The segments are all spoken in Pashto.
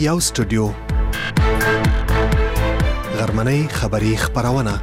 یو سټوډیو غرمنۍ خبری خبرونه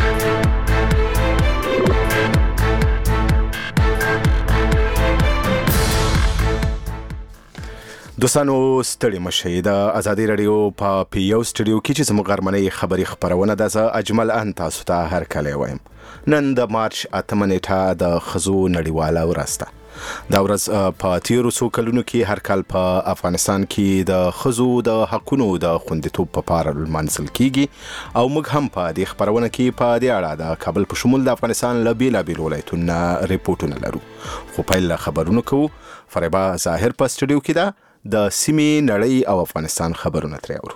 دوستانو ستړي مشئ د ازادي رادیو په یو سټوډیو کې چې زموږ غرمنۍ خبری خبرونه د اجمل ان تاسو ته هر کله وایم. نن د مارچ 8 نیټه د خزو نړیواله ورځ ده. دا ورځ په تیرو څو کلونو کې هر کال په افغانستان کې د خزو د حقونو د خوندیتوب په اړه منځل کیږي او موږ هم په دې خبرونه کې په دې اړه د کابل په شمول د افغانستان له بیلابیلو ولایتونو ریپورتونه لرو. خو پیل خبرونه کوو. فریبا ظاهر په سټوډیو کې ده. د سیمې نړۍ او افغانستان خبرونه ترې اورو.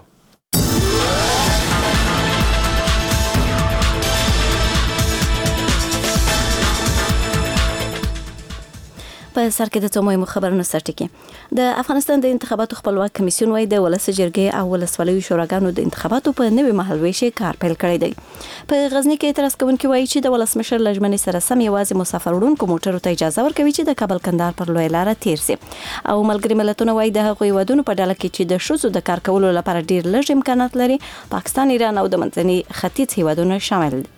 په سر کې د څو مهمو خبرونو سرټکی. د افغانستان د انتخاباتو خپلواک کمیسیون وايي د ولس جرګې او ولسوالیو شوراګانو د انتخاباتو په نوي مهالويشي کار پیل کړی دی. په غزنی کې اعتراض کوونکي وايي چې د ولسمشر لجمنې سره سم یوازې مسافر وړونکو موټرو ته اجازه ورکوي چې د کابل کندهار پر لوی لار تیر شي. او ملګری ملتونه وايي د هغوی ودونو په ډله کې چې د شوزو د کار کولو لپاره ډیر لږ امکانات لري پاکستان، ایران او د منځني ختیځ هیوادونه شامل دي.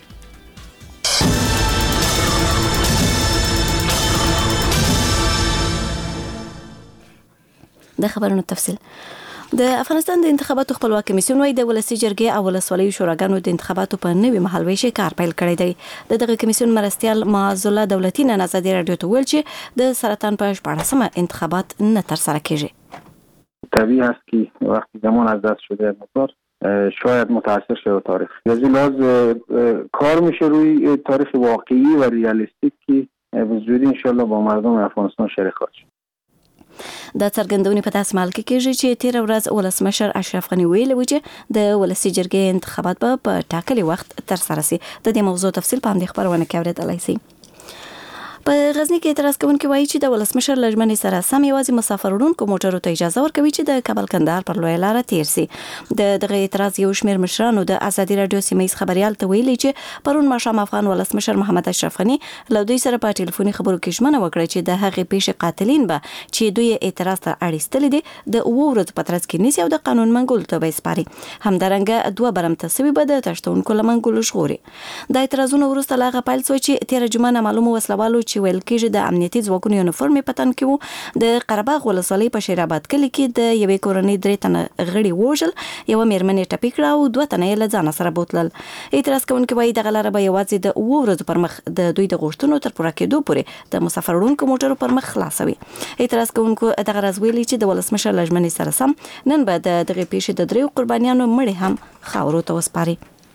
د خبرونو تفصیل. د افغانستان د انتخاباتو خپلواک کمیسیون وايي د ولسي جرګې او ولسوالیو شوراګانو د انتخاباتو په نوي مهالويشي کار پیل کړی دی. دغه کمیسیون مرستيال معاذ الله دولتي نن ازادي رادیو ته ویل چې د سرطان په 14مه انتخابات نه تر سره کیږي. طبیعی است که وقتی زمان از دست شده مقدار شاید متاثر شده تاریخ. از این لحاظ کار میشه روی تاریخ واقعی و ریالیستیک که به زودی انشالله با مردم افغانستان شریک خواهد شد. دا څرګندونې په داسې حال کې کېږي چې تیر ورځ ولسمشر اشرف غنی ویلي و چې د ولسي جرګې انتخابات به په ټاکلي وخت تر سره شي. د دې موضوع تفصیل په همدې خبرونه کې اورېدلای شئ. په غزنی کې اعتراض کوونکي وایي چې د ولسمشر لجمنې سره سم یوازې مسافر وړونکو موټرو ته اجازه ورکوي چې د کابل کندهار پر لوی لار تیر شي. دغه اعتراض یو شمېر مشرانو د ازادي رادیو سیمایي خبريال ته ویلي چې پرون ماښام افغان ولسمشر محمد اشرف غنی له دوی سره په ټلیفوني خبرو کې ژمنه وکړه چې د هغې پیښې قاتلین به چې دوی اعتراض ته اړیستل دي د ورځ په ترڅ کې نیسي او د قانون منګول ته به سپاري. همدارنګه دوه برم تسوي به د تشتونکو لمنګول ژغوري. د اعتراضونو وروسته لاغه پیل شو چې تیر جمعه معلومه وسلوالو چې ویل کېږي د امنیتي ځواکونو یونیفورم په تن کې وو د قرهباغ ولسوالۍ په شیرآباد کلي کې د یوې کورنۍ 3 تنه غړي وژل، یو مېرمنې ټپي کړه او 2 تنه یې له ځان سره بوتلل. اعتراض کوونکي وایي دغه لاره به یوازې د ورځو پر مخ د دوی د غوښتنو تر پوره کېدو پورې د مسافر وړونکو موټرو پر مخ خلاصوي. اعتراض کوونکو دغه راز ویلي چې د ولسمشر لجمنې سره سم نن به دغه پیښې د 3 قربانیانو مړي هم خاورو ته وسپاري.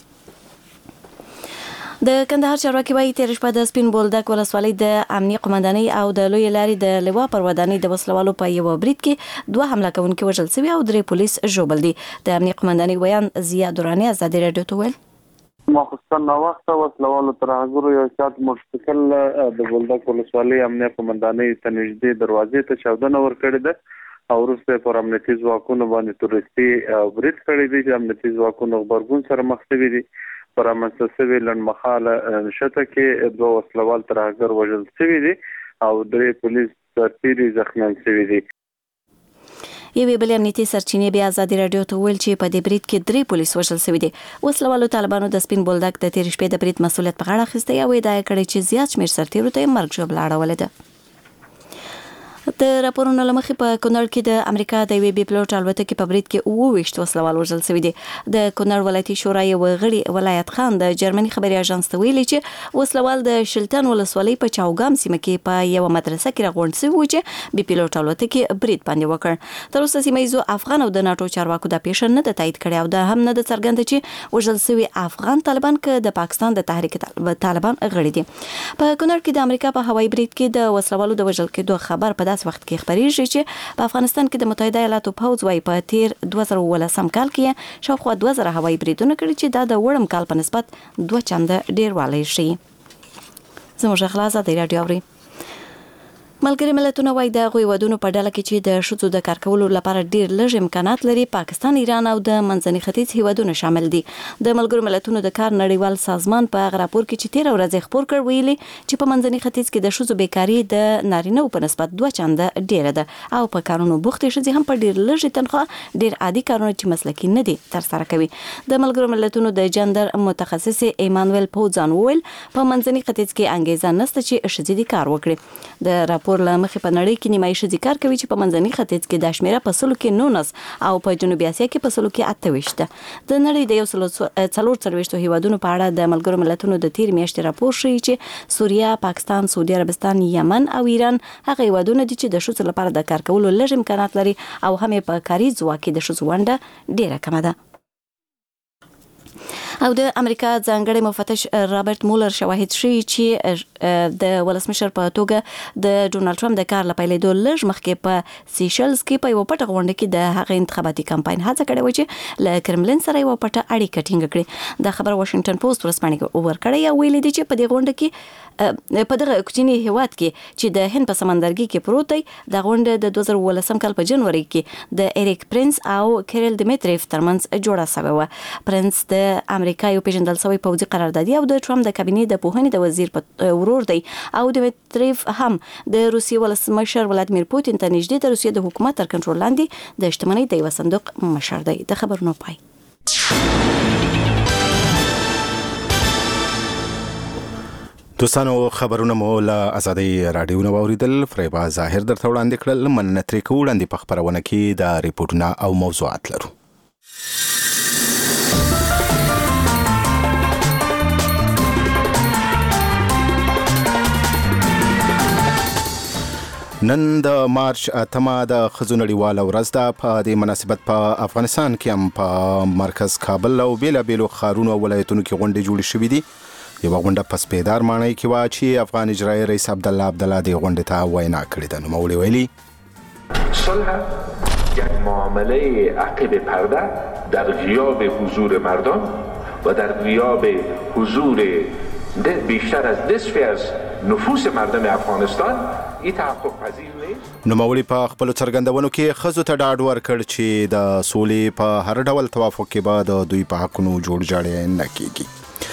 د کندهار چارواکي وايي تیر شپه د سپین بولدک ولسوالۍ د امنیه قومندانۍ او د لوی لارې د لوا پر ودانۍ د وسلوالو په یو برید کې 2 حمله کوونکي وژل شوي او 3 پولیس ژوبل دي. د امنیه قومندانۍ ویان ضیا دوراني ازادي رادیو ته ویل مخصوصا نو وخت وسلوالو ترهګرو یو شات موټرسایکل د بولدک ولسوالۍ امنیه قومندانۍ ته نږدې دروازې ته چاودنه ورکړې ده او وروسته پر امنیتي ځواکونو باندې تورستي برید کړی دی چې امنیتي ځواکونو خبرګون سره مخ شوي دي. پر امنسوي لنمخاله شته کې 2 وسلوال ترهګر وژل شوي دي او 3 پولیس تیری زخمیان شوي دي. یوې بلې امنیتي سرچینې بیا ازادي رادیو ته ویل چې په دې برید کې 3 پولیس وژل شوي دي. وسلوالو طالبانو د سپین بولدک د تیر شپې د برید مسؤلیت په غاړه اخیستی او ادعا کړې چې زیات شمېر سرتیرو ته مرګ ژوبله اړولې ده. د راپورونو لمخې په کونړ کې د امریکا د وی بي پلوټ الوتکې په برید کې 28 وسلوال وژل شوي دي. د کونړ ولایتي شورا یو غړي ولایت خان د جرمني خبري اژانس ته ویلي چې وسلوال د شلتن ولسوالۍ په چاوګام سیمه کې په یو مدرسه کې راغونډ شوی و چې بي پلوټ الوتکې برید باندې وکړ. تر اوسه سیمایي افغان او د ناتو چارواکو د پیښه نه د تایید کړي او د هم نه د څرګند چې وژل شوی افغان طالبان ک د پاکستان د تحریک طالبان غړي دي. په کونړ کې د امریکا په هوایي برید کې د وسلوالو د وژل کېدو خبر په داس وخت کې خبرېږي چې په افغانستان کې د متحده ایالاتو پوځ وايي په تیر 2018 کال کې شاوخوا 2000 هوایي بریدونه کړي چې دا د وړم کال په نسبت 2 چنده ډیر والی شي. زموږ خلاصه د رادیو اوري. ملګري ملتونه وايي د هغوی ودونو په ډله کې چې د ښځو د کار کولو لپاره ډیر لږ امکانات لري پاکستان، ایران او د منځني ختیځ هیوادونه شامل دي. د ملګرو ملتونو د کار نړیوال سازمان په هغه راپور کې چې 13 ورځې خپور کړ ویلي چې په منځني ختیځ کې د ښځو بیکاري د نارینه په نسبت 2 چنده ډیره ده او په کارونو بوختې ښځې هم په ډیر لږ تنخواه ډیر عادي کارونه چې مسلکي نه دي ترسره کوي. د ملګرو ملتونو د جندر متخصص ایمانویل پوزان ویل په منځني ختیځ کې انګیزه نشته چې ښځې د کار وکړي. د راپور له مخې په نړۍ کې نیمایي ښځې کار کوي چې په منځني ختیځ کې د شمیره په سلو کې 19 او په جنوبي اسیا کې په سلو کې 28 ده. د نړۍ د 140 هیوادونو په اړه د ملګرو ملتونو د تیر میاشتې راپور ښیي چې سوریه، پاکستان، سعودي عربستان، یمن او ایران هغه هیوادونه دي چې د ښځو لپاره د کار کولو لږ امکانات لري او هم په کاري ځواک کې د ښځو ونډه ډیره کمه ده. او د امریکا ځانګړي مفتش رابرټ مولر شواهد ښیي چې د ولسمشر په توګه د ډونالد ټرمپ د کار لپاره لیدو لږ مخکې په سیشلز کې په یو پټه غونډه کې د هغه انتخاباتي کمپاین هڅه کړې و چې له کرملین سره یو پټه اړیکه ټینګه کړي. د خبر واشنگټن پوسټ ورسپانې ورکړی او ویلي دي چې په دې غونډه کې په دغه کوچني هیواد کې چې د هند په سمندرګي کې پروت دی د غونډه د 2018 کال په جنوري کې د ایریک پرنس او کیرل دیمیتریف ترمنځ جوړه شوې و. پرنس د امریکا یو پیژندل شوی پوځي قراردادي او د ټرمپ د کابینې د پوهنې د وزیر ورور دی او دیمیتریف هم د روسیې ولسمشر ولادیمیر پوتین ته نږدې د روسیې د حکومت تر کنټرول لاندې د شتمنۍ د یو صندوق مشر دی. د خبرونو پای. دوستانو خبرونه مو له آزادۍ رادیو نه واوریدل. فریبا ظاهر درته وړاندې کړل. مننه ترې کوو. وړاندې په خبرونه کې د ریپورټونه او موضوعات لرو. نن د مارچ 8 د ښځو نړیواله ورځ ده. په دې مناسبت په افغانستان کې هم په مرکز کابل او بیلابیلو ښارونو او ولایتونو کې غونډې جوړې شوې دي. یوه غونډه په سپیدار ماڼۍ کې وه چې افغان اجرایي رئیس عبدالله دې غونډې ته وینا کړې ده. نوموړي ویلي صلح یک معامله عقب پرده در غیاب حضور مردم و در غیاب حضور بیشتر از نصفی از نفوس مردم افغانستان این تحقق پذیر نیست. نوموړي په خپلو څرګندونو کې ښځو ته ډاډ ورکړ چې د سولې په هر ډول توافق کې به د دوی په حقونو جوړ جاړی نه کیږي.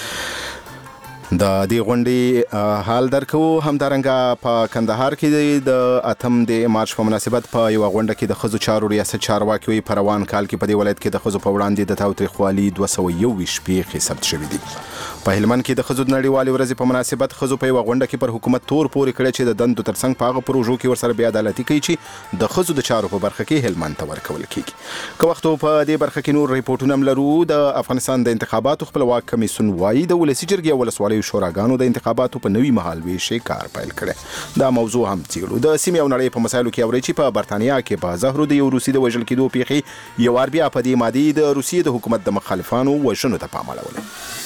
د دې غونډې حال درکو. همدارنګه په کندهار کې د 8 مارچ په مناسبت په یو غونډه کې د ښځو چارو ریاست چارواکي په روان کال کې په دې ولایت کې د ښځو په وړاندې د تاوتریخوالي 221 پیښې ثبت شوې دي. په هلمند کې د ښځو نړیوالې ورځې په مناسبت ښځو په یو غونډه کې پر حکومت تور پورې کړی چې د دندو ترڅنګ په هغه پروژو کې ورسره بې عدالتي کوي چې د ښځو د چارو په برخه کې هلمند ته ورکول کیږي. که وخت په دې برخه کې نور ریپورټونه هم لرو. د افغانستان د انتخاباتو خپلواک کمیسیون وايي د ولسي جرګې او ولسوالیو شوراګانو د انتخاباتو په نوي مهالویشۍ کار پیل کړی. دا موضوع هم څیړو. د سیمې او نړۍ په مسایلو کې اوري چې په برتانیا کې په زهرو د یو روسي د وژل کېدو پیښې یو وار بیا په دې مادي د روسیې د حکومت د مخالفانو وژنو ته پام اړولی.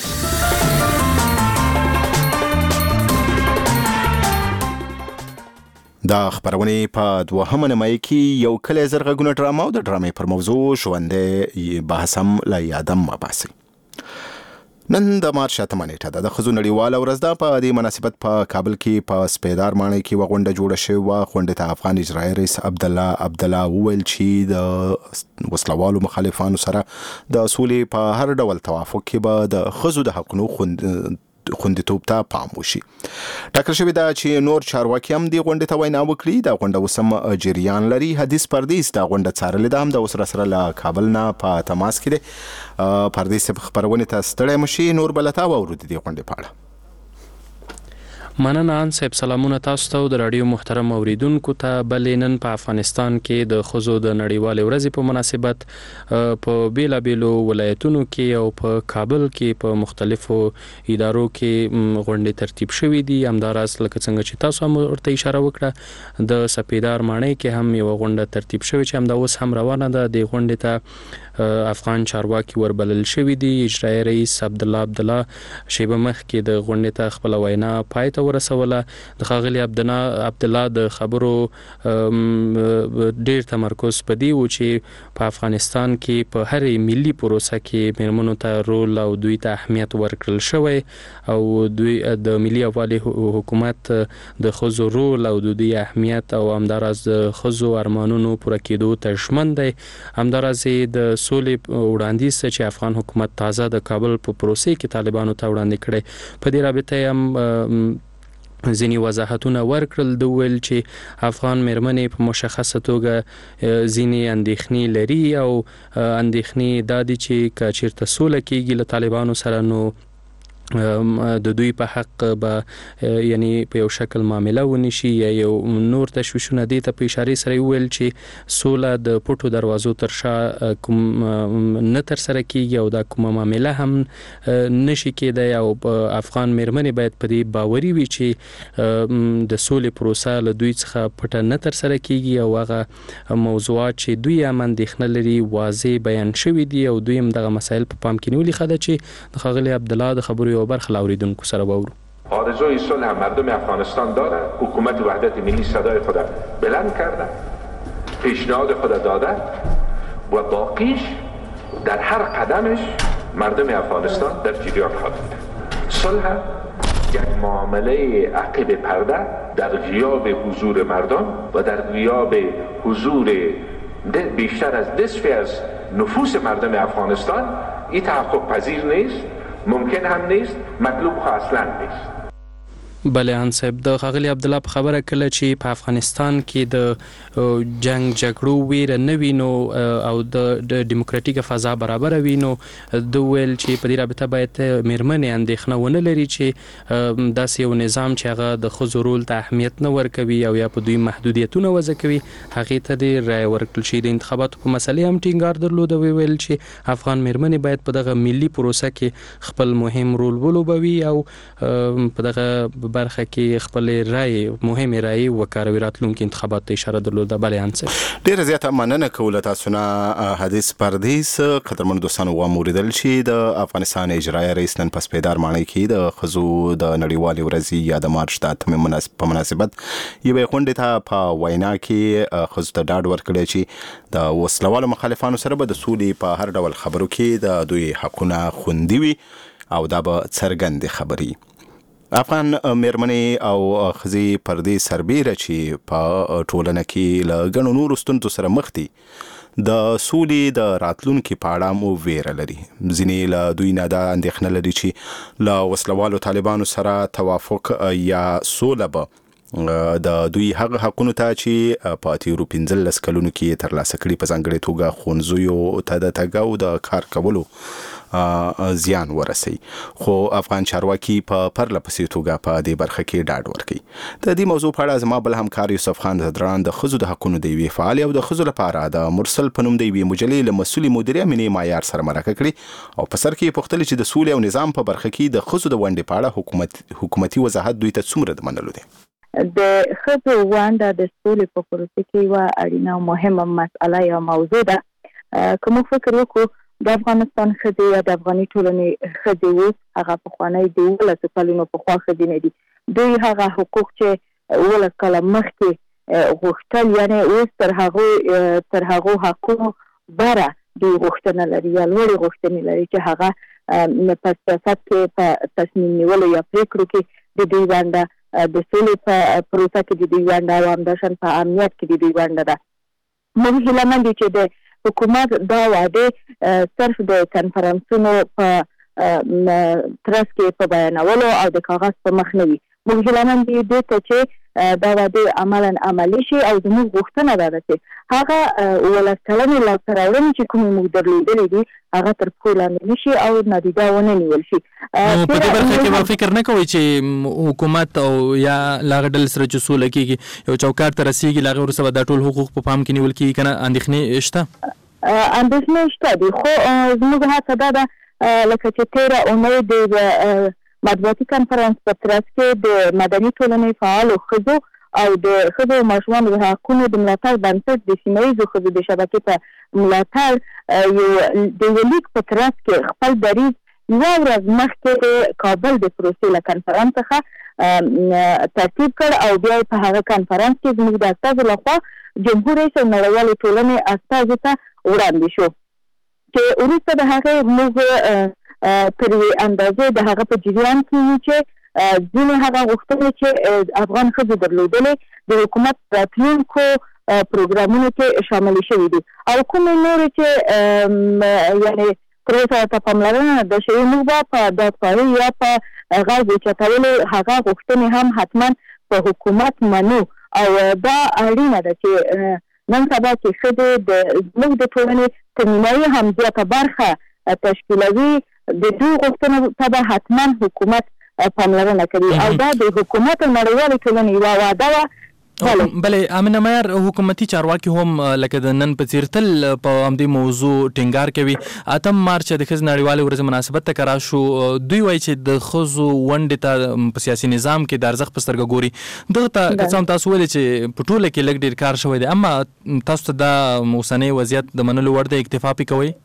دا خبرونه په 2 نیمایي کې یو کلی زرغونه ډرامه او د ډرامې پر موضوع ژوندې بحث هم له یادم مباسي. نن د مارچ 8 نیټه ده. د ښځو نړیواله ورځ ده. په دې مناسبت په کابل کې په سپیدار ماڼۍ کې غونډه جوړه شوې وه. غونډې ته افغان اجرایي رئیس عبدالله وویل چې د وسلوالو مخالفانو سره د سولې په هر ډول توافق کې به د ښځو د حقونو خوندیتوب ته پام وشي. ټاکل شوې ده چې نور چارواکي هم دې غونډې ته وینا وکړي. دا غونډه اوس هم جریان لري. حدیث پردیس دا غونډه څارلې ده. هم د اوس سره له کابل نه په تماس کې دی. پردیس خبرونې ته ستړی مشي. نور بلتا واورو دې غونډې په اړه. مننه ان صاحب. سلامونه تاسو ته د رادیو محترم اوریدونکو ته. بلې نن په افغانستان کې د ښځو د نړیوالې ورځې په مناسبت په بیلابیلو ولایتونو کې او په کابل کې په مختلفو ادارو کې غونډې ترتیب شوې دي. همداراز لکه څنګه چې تاسو هم ورته اشاره وکړه د سپیدار ماڼۍ کې هم یو غونډه ترتیب شوې چې همدا اوس هم روانه ده. د غونډې ته افغان چارواکي وربلل شوي دي. اجرایي رئیس عبدالله شیبه مخکې د غونډې ته خپل وینا پای ته ورسوله. د ښاغلي عبدالله د خبرو ډیر تمرکز په دی و چې په افغانستان کې په هر ملي پروسه کې میرمنو ته رول او دوی ته اهمیت ورکړل شوی او دوی د ملي یووالي حکومت د ښځو رول او د دوی اهمیت او همداراز د ښځو ارمانونو پوره کېدو ته ژمن دی. همداراز د سولې وړاندیز چې افغان حکومت تازه د کابل په پروسې کې طالبانو ته وړاندې کړی، په دې رابطه هم ځینې وضاحتونه ورکړل. د ویل چې افغان میرمنې په مشخصه توګه ځینې اندېښنې لري او اندېښنې دا دي چې که چیرته سوله کېږي له طالبانو سره نو د دوی په حق به یعنی په یو شکل معامله ونشي یا یو نور تشویشونه دي ته په اشاره سره ویل چې سوله د پټو دروازو تر شا کوم نه تر سره کیږي او دا کومه معامله هم نشي کېدای او افغان میرمنې باید په دې باوري وي چې د سولې پروسه له دوی څخه پټه نه تر سره کیږي او هغه موضوعات چې دوی هم اندېښنه لري واضح بیان شوي دي او دوی هم دغه مسایل په پام کې نیولي ښه ده چې د ښاغلي عبدالله د خبرو و برخ لاوریدونکو سره باورو. آرزوی صلح مردم افغانستان داره، حکومت وحدت ملی صدای خود بلند کرده، پیشنهاد خود داده و باقیش در هر قدمش مردم افغانستان در جریان خواهد بود. صلح یک معامله عقب پرده در غیاب حضور مردم و در غیاب حضور بیشتر از نصفی از نفوس مردم افغانستان این تحقق پذیر نیست، ممکن هم نیست، مطلوب خو اصلا نیست. بله ان صاحب د ښاغلي عبدالله په خبره کله چې په افغانستان کې د جنگ جګړو ویره نه وینو او د دیموکراتیک فضا برابر وینو د ویل چې په دې رابطه باید میرمنې اندېښنه ونه لري چې داسې یو نظام چې هغه د ښځو رول ته اهمیت نه ورکوي او یا په دوی محدودیتونه وضع کوي هغې ته د رایې ورکړل شي. د انتخاباتو په مسلې هم ټینګار درلود او ویل چې افغان میرمنې باید په دغه ملي پروسه کې خپل مهم رول ولوبوي او په دغه برخه کې خپل رائے مهمه رائے وکاروي راتلونکي انتخابات ته اشاره درلوده. بله انصر ډیر زیاته مننه کوله تاسو نه حدیث پردیس قدرمن دوستانو و موریدل چې د افغانستان اجرایي رئیس نن پس پیدار معنی کې د خزو د نړیوالې ورځې یا د مارچ د 8 په مناسبت یوه غونډه ته په وینا کې خزو ته ډاډ ورکړی چې د وسلوالو مخالفانو سره به د سولې په هر ډول خبرو کې د دوی حقونه خوندي وي او دا به څرګند خبري. افغان میرمنې او ښځې پر دې سربیره چې په ټولنه کې له ګڼو نورو ستونزو سره مخ دي د سولې د راتلونکي په اړه مو ویره لري. ځینې له دوی نه دا اندېښنه لري چې له وسلوالو طالبانو سره توافق یا سوله به د دوی هغه حقونو ته چې په تیرو 15 کلونو کې ترلاسه کړي په ځانګړې توګه ښوونځیو ته د تګ او د کار کولو زیان ورسي. خو افغان چارواکي په پرله پسې توګه په دې برخه کې ډاډ ورکوي. د دې موضوع په اړه زما بل همکار یوسف خان زدران د ښځو د حقونو د یوې فعالې او د ښځو لپاره د مرسل په نوم د یوې مجلې له مسؤلې مدیرې امینې معیار سره مرکه کړې او په سر کې یې پوښتلې چې د سولې او نظام په برخه کې د ښځو د ونډې په اړه حکومتي وضاحت دوی ته څومره د منلو دی. د ښځو ونډه د سولې په پروسه کې یوه اړینه او مهمه مسئله یا موضوع ده. که موږ فکر وکړو د افغانستان ښځې یا د افغاني ټولنې ښځې اوس هغه پخوانی د 11 کلونو پخوا ښځې نه دي. دوی هغه حقوق چې 11 کاله مخکې غوښتل یعنی اوس تر هغو حقونو بره دوی غوښتنه لري یا لوړې غوښتنې لري چې هغه په سیاست کې په تصمیم نیولو یا پریکړو کې د دوی ونډه د سولې په پروسه کې د دوی ونډه او همداشان په امنیت کې د دوی ونډه ده. موږ هیله مند یو چې د حکومت دا وعده صرف د کنفرانسونو په ترڅ کې په بیانولو او د کاغذ په مخ نه وي. موږ هیله مند یو چې دا وعده عملاً عملي شي او زموږ غوښتنه ده چې هغه ولسمشرانو لاسته راوړنې چې کومې موږ درلودلې دي هغه تر پښو لاندې نشي او نادیده ونه نیول شي. په دې برخه کې به فکر نه کوئ چې حکومت او یا لاغه ډلې سره چې سوله کېږي یو چوکاټ ته رسېږي لاغه وروسته به دا ټول حقوق په پام کې نیول کېږي که نه اندېښنې شته؟ اندېښنې شته دي خو زموږ هڅه دا ده لکه چې تېره اونۍ د مطبوعاتي کنفرانس په ترڅ کې د مدني ټولنې فعالو ښځو او د ښځو او ماشومانو د حقونو د ملاتړ بنسټ د سیمه ییزو ښځو د شبکې په ملاتړ د یو لیک په ترڅ کې خپل دریځ یوه ورځ مخکې د کابل د پروسې له کنفرانس څخه ترتیب کړ او بیا په هغه کانفرنس کې زموږ د استازو لخوا جمهور رئیس او نړیوالې ټولنې استازو ته وړاندې شو چې وروسته د هغې موږ تر اندازې د هغه په جریان کې یو چې ځینې هغه غوښتنې چې افغان ښځو درلودلې د حکومت راتلونکو پروګرامونو کې شامل شوي دي او کومې نورې چې یعنې تر اوسه ته پاملرنه د شوې موږ به په دادخواهي یا په غږ اوچتولو هغه غوښتنې هم حتما په حکومت منو او دا اړینه ده چې نن سبا کې ښځې زموږ د ټولنې تر نیمایي هم زیاته برخه تشکیلوي د دوی غوښتنو ته به حتما حکومت پاملرنه کوي او دا د حکومت او نړیوالې ټولنې یوه وعده وه. بلې امینه معیار حکومتي چارواکي هم لکه د نن په څیر تل په همدې موضوع ټینګار کوي. 8 مارچ د ښځو نړیوالې ورځې مناسبت ته کرا شو. دوی وایي چې د ښځو ونډې ته په سیاسي نظام کې د ارزښت په سترګه ګوري. دغه ته که څه هم تاسو ویلې چې په ټوله کې لږ ډېر کار شوی دی اما تاسو ته دا اوسنی وضعیت د منلو وړ دی اکتفا پې کوئ؟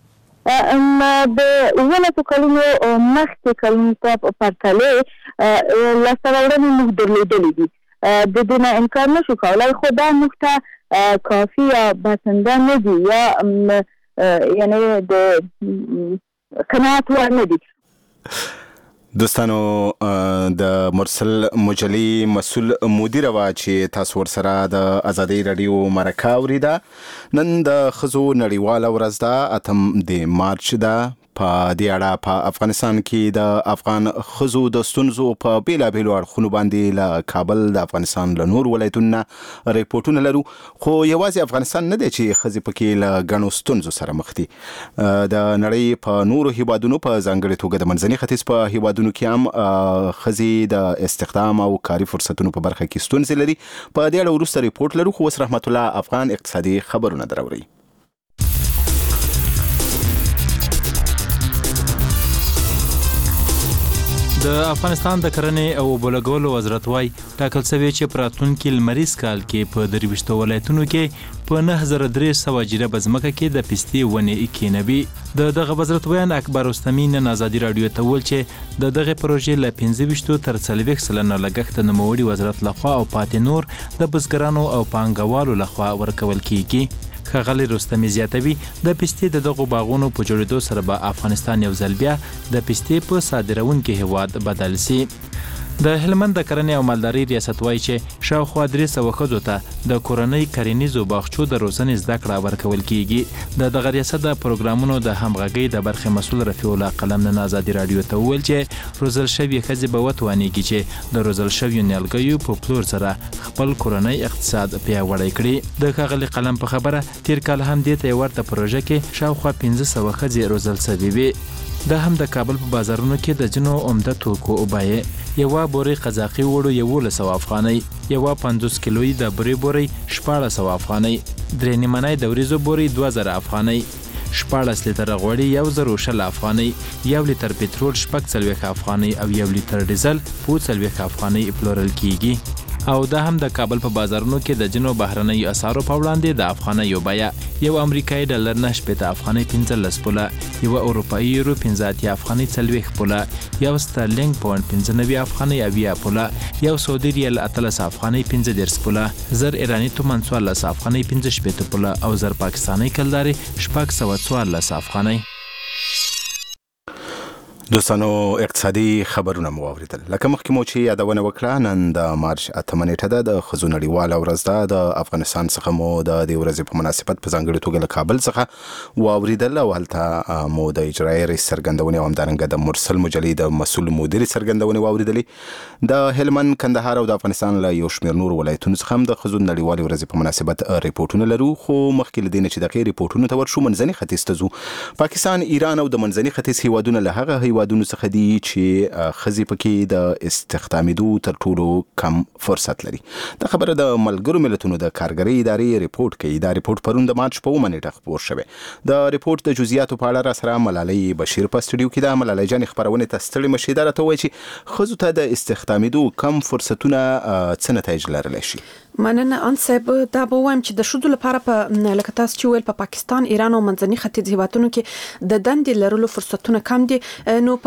د 19 کلونو مخکې کلونو ته پرتلې لاسته راوړنې موږ درلودلې دي د دې نه انکار نشو کولای خو دا موږ ته کافي یا بسنده نه دي یا یعنې د قناعت وړ نه دي. دوستانو د مرسل مجلې مسؤل مدیره وه چې تاسو ورسره د ازادۍ راډیو مرکه اورېده. نن د ښځو نړیواله ورځ ده 8 مارچ ده. په دې اړه په افغانستان کې د افغان ښځو د ستونزو په بیلابیلو اړخونو باندې له کابل د افغانستان له نور ولایتونو ریپورټونه لرو خو یوازې افغانستان نه دی چې ښځې پکې له ګڼو ستونزو سره مخ دي. د نړۍ په نورو هیوادونو په ځانګړې توګه د منځني ختیځ په هیوادونو کې هم ښځې د استخدام او کاري فرصتونو په برخه کې ستونزې لري. په دې اړه وروسته ریپورټ لرو خو اوس رحمت الله افغان اقتصادي خبرونه دراوړي. د افغانستان د کرنې او اوبو لګولو وزارت وايي ټاکل شوی چې په راتلونکي لمریز کال کې په 23 ولایتونو کې په 9300 جریبه ځمکه کې د پستې ونې کېنوي. د دغه وزارت ویان اکبر رستمي نن ازادي راډیو ته وویل چې د دغه پروژې له 25 تر 40 سلنه لګښت د نوموړي وزارت لخوا او پاتې نور د بزګرانو او پانګوالو لخوا ورکول کیږي. ښاغلی رستمي زیاتوي د پستې د دغو باغونو په جوړېدو سره به افغانستان یو ځل بیا د پستې په صادروونکي هیواد بدل سي. د هلمند د کرنې او مالدارۍ ریاست وایي چې شاوخوا 300 ښځو ته د کورنۍ کرنیزو باغچو د روزنې زده کړه ورکول کیږي. د دغه ریاست د پروګرامونو د همغږۍ د برخې مسؤل رفیع الله قلم نن ازادي راډیو ته وویل چې روزل شوي ښځې به وتوانیږي چې د روزل شویو نیالګیو په پلور سره خپل کورنۍ اقتصاد پیاوړی کړي. د ښاغلي قلم په خبره تیر کال هم دې ته ورته پروژه کې شاوخوا 1500 ښځې روزل شوي وي. دا هم د کابل په بازارونو کې د ځینو عمده توکو بیې یوه بورې قزاقي وړو 1100 افغانۍ، یوه 50 کیلویي د برې بورۍ 1400 افغانۍ، درې نیمنۍ د وریځو بورۍ 2000 افغانۍ، 14 لیتره غوړي 1010 افغانۍ، 1 لیتر پټرول 40 افغانۍ او 1 لیتر ډیزل 40 افغانۍ پلورل کیږي. او دا هم د کابل په بازارونو کې د جنو بهرنۍ اسعارو په وړاندې د افغانۍ بیه یو امریکایي ډالر 9 افغانۍ 15 پوله، یو اروپایي یورو 15 افغانۍ 40 پوله، یو سترلینګ پاوند 95 افغانۍ 20 پوله، یو سعودي ریال 13 افغانۍ 15 پوله، زر ایرانی تومان 14 افغانۍ 15 پوله او زر پاکستانی کلداري 614 افغانۍ. دوستانو اقتصادي خبرونه مو واوریدل. لکه مخکې مو چې یادونه وکړه نن د مارچ 8 نیټه ده د ښځو نړیواله ورځ ده. د افغانستان څخه مو د دې ورځې په مناسبت په ځانګړې توګه له کابل څخه واوریدل او هلته مو د اجرایي رئیس څرګندونې او همدارنګه د مرسل مجلې د مسؤل مدیر څرګندونې واوریدلې. د هلمند، کندهار او د افغانستان له یو شمېر نور ولایتونو څخه هم د ښځو نړیوالې ورځې په مناسبت ریپورټونه لرو. خو مخکې له دې نه چې دغې ریپورټونو ته ورشو منځني ختیځ ته ځو. پاکستان، ایران او د منځني ختیځ هیوادونه له هغه هیوادونو څخه دي چې ښځې پکې د استخدامېدو تر ټولو کم فرصت لري. دا خبره د ملګرو ملتونو د کارګرۍ ادارې ریپورټ کوي. دا ریپورټ پرون د مارچ په 9 نیټه خپور شوی. د ریپورټ د جزئیاتو په اړه را سره ملالۍ بشیر په سټوډیو کې ده. ملالۍ جان خبرونه ته ستړي مشي دا راته وایي چې ښځو ته د استخدامېدو کم فرصتونه څه نتایج لرلی شي؟ مننه ان صاحب. دا به وایم چې د ښځو لپاره په لکه تاسو چې ویل په پاکستان، ایران او منځني ختیځ هیوادونو کې د دندې لرلو فرصتونه کم دي. نو په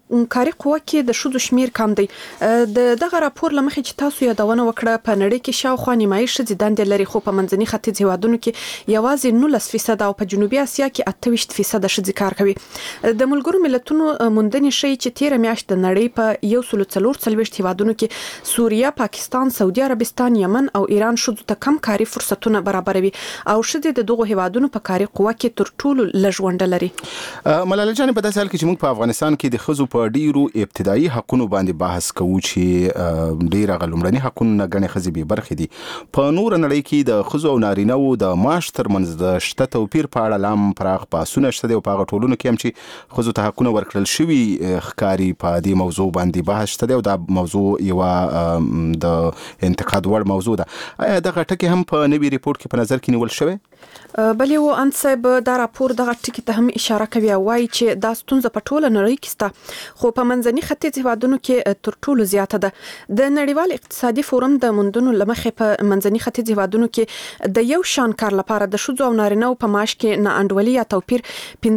کاري قوه کې د ښځو شمیر کم دی. د دغه راپور لمخې چې تاسو یادونه وکړه په نړۍ کې شاوخوا نیمایي ښځې دندې لري، خو په منځني ختیځ هیوادونو کې یوازې 19% او په جنوبي اسیا کې 28% ښځې کار کوي. د ملګرو ملتونو موندنې ښیي چې تیر میاشت د نړۍ په 144 هیوادونو کې سوریه، پاکستان، سعودي عربستان، یمن او ایران ښځو ته کم کاري فرصتونه برابروي او ښځې د دغو هیوادونو په کاري قوه کې تر ټولو لږ ونډه لري. ملاله جان، په داسې حال کې چې موږ په افغانستان کې د ښځو په ډیرو ابتدایي حقونو باندې بحث کوو چې ډیر غلمړني حقونه نه غني ښځې به برخې دي، په نور نړۍ کې د ښځو او نارینه‌و د معاش ترمنځ د شته توپیر په اړه لام پراخ بحثونه شته دي او په هغه ټولنو کې هم چې ښځو ته حقونه ورکړل شوي ښکاري په دې موضوع باندې بحث شته دي او دا موضوع یو د انتقاد وړ موضوع ده. آیا دغه ټکی هم په نوي ریپورت کې په نظر کې نیول شوی؟ بلې و انصب دا راپور دغه ټکی ته هم اشاره کوي او وايي چې دا ستونزه په ټوله نړۍ کې شته، خو په منځني ختیځ هیوادونو کې تر ټولو زیاته ده. د نړیوال اقتصادي فورم د موندنو لمخې په منځني ختیځ هیوادونو کې د یو شان کار لپاره د ښځو او نارینه‌و په معاش کې نه انډولي یا توپیر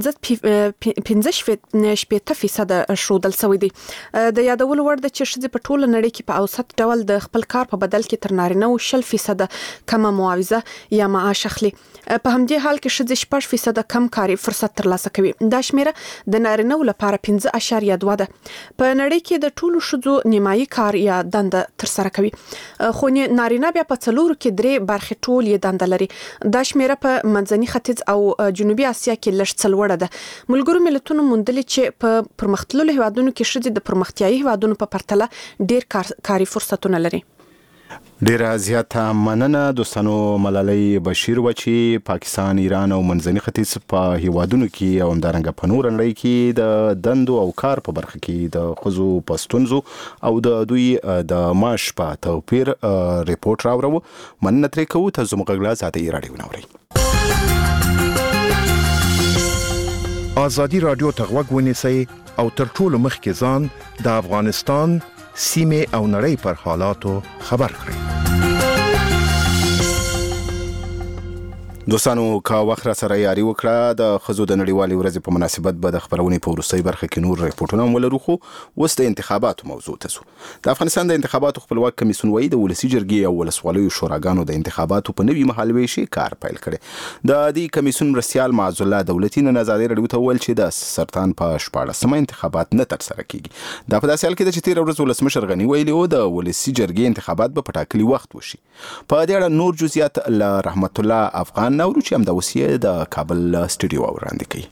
15% ښودل شوی دی. د یادولو وړ ده چې ښځې په ټوله نړۍ کې په اوسط ډول د خپل کار په بدل کې تر نارینه‌و 20% کمه معاوضه یا معاش اخلي. په همدې حال کې ښځې 6% کم کاري فرصت ترلاسه کوي. دا شمیره د نارینه‌و لپاره 5.2 ده. په نړۍ کې د ټولو ښځو نیمایي کار یا دنده ترسره کوي، خو نارینه بیا په 4 کې 3 برخې ټول یې دنده لري. دا شمیره په منځني ختیځ او جنوبي اسیا کې لږ څلوړه ده. ملګرو ملتونو موندلي چې په پرمختللو هیوادونو کې ښځې د پرمختیايي هیوادونو په پرتله ډیر کاري فرصتونه لري. ډیره زیاته مننه دوستانو. ملالۍ بشیر و چې پاکستان، ایران او منځني ختیځ په هیوادونو کې او همدارنګه په نور نړۍ کې د دندو او کار په برخه کې د ښځو په ستونزو او د دوی د معاش په توپیر ریپورت راوړو. مننه ترې کوو. ته زموږ غږ آزادي راډیو نوري. آزادي راډیو ته غوږ ونیسئ او تر ټولو مخکې ځان د افغانستان سیمه او نړۍ پر حالاتو خبر کړئ. دوستانو کا وخت را سره یاري وکړه. د ښځو د نړیوالې ورځې په مناسبت به د خبرونې په وروستۍ برخه کې نور ریپورتونه هم ولرو، خو اوس د انتخاباتو موضوع ته ځو. د افغانستان د انتخاباتو خپلواک کمیسیون وایي د ولسي جرګې او ولسوالیو شوراګانو د انتخاباتو په نوي مهالویشي کار پیل کړي. د دې کمیسیون مرستیال معز الله دولتي نن آزادي راډیو ته وویل چې د سرطان په 14مه انتخابات نه ترسره کیږي. دا په داسې حال کې چې تیر ورځ ولسمشر غني ویلي و د ولسي جرګې انتخابات به په ټاکلي وخت وشي. په دې اړه نور جزئیات له رحمت الله افغان نورو چې هم د وسیه د کابل سټوډیو وړاندې کوي.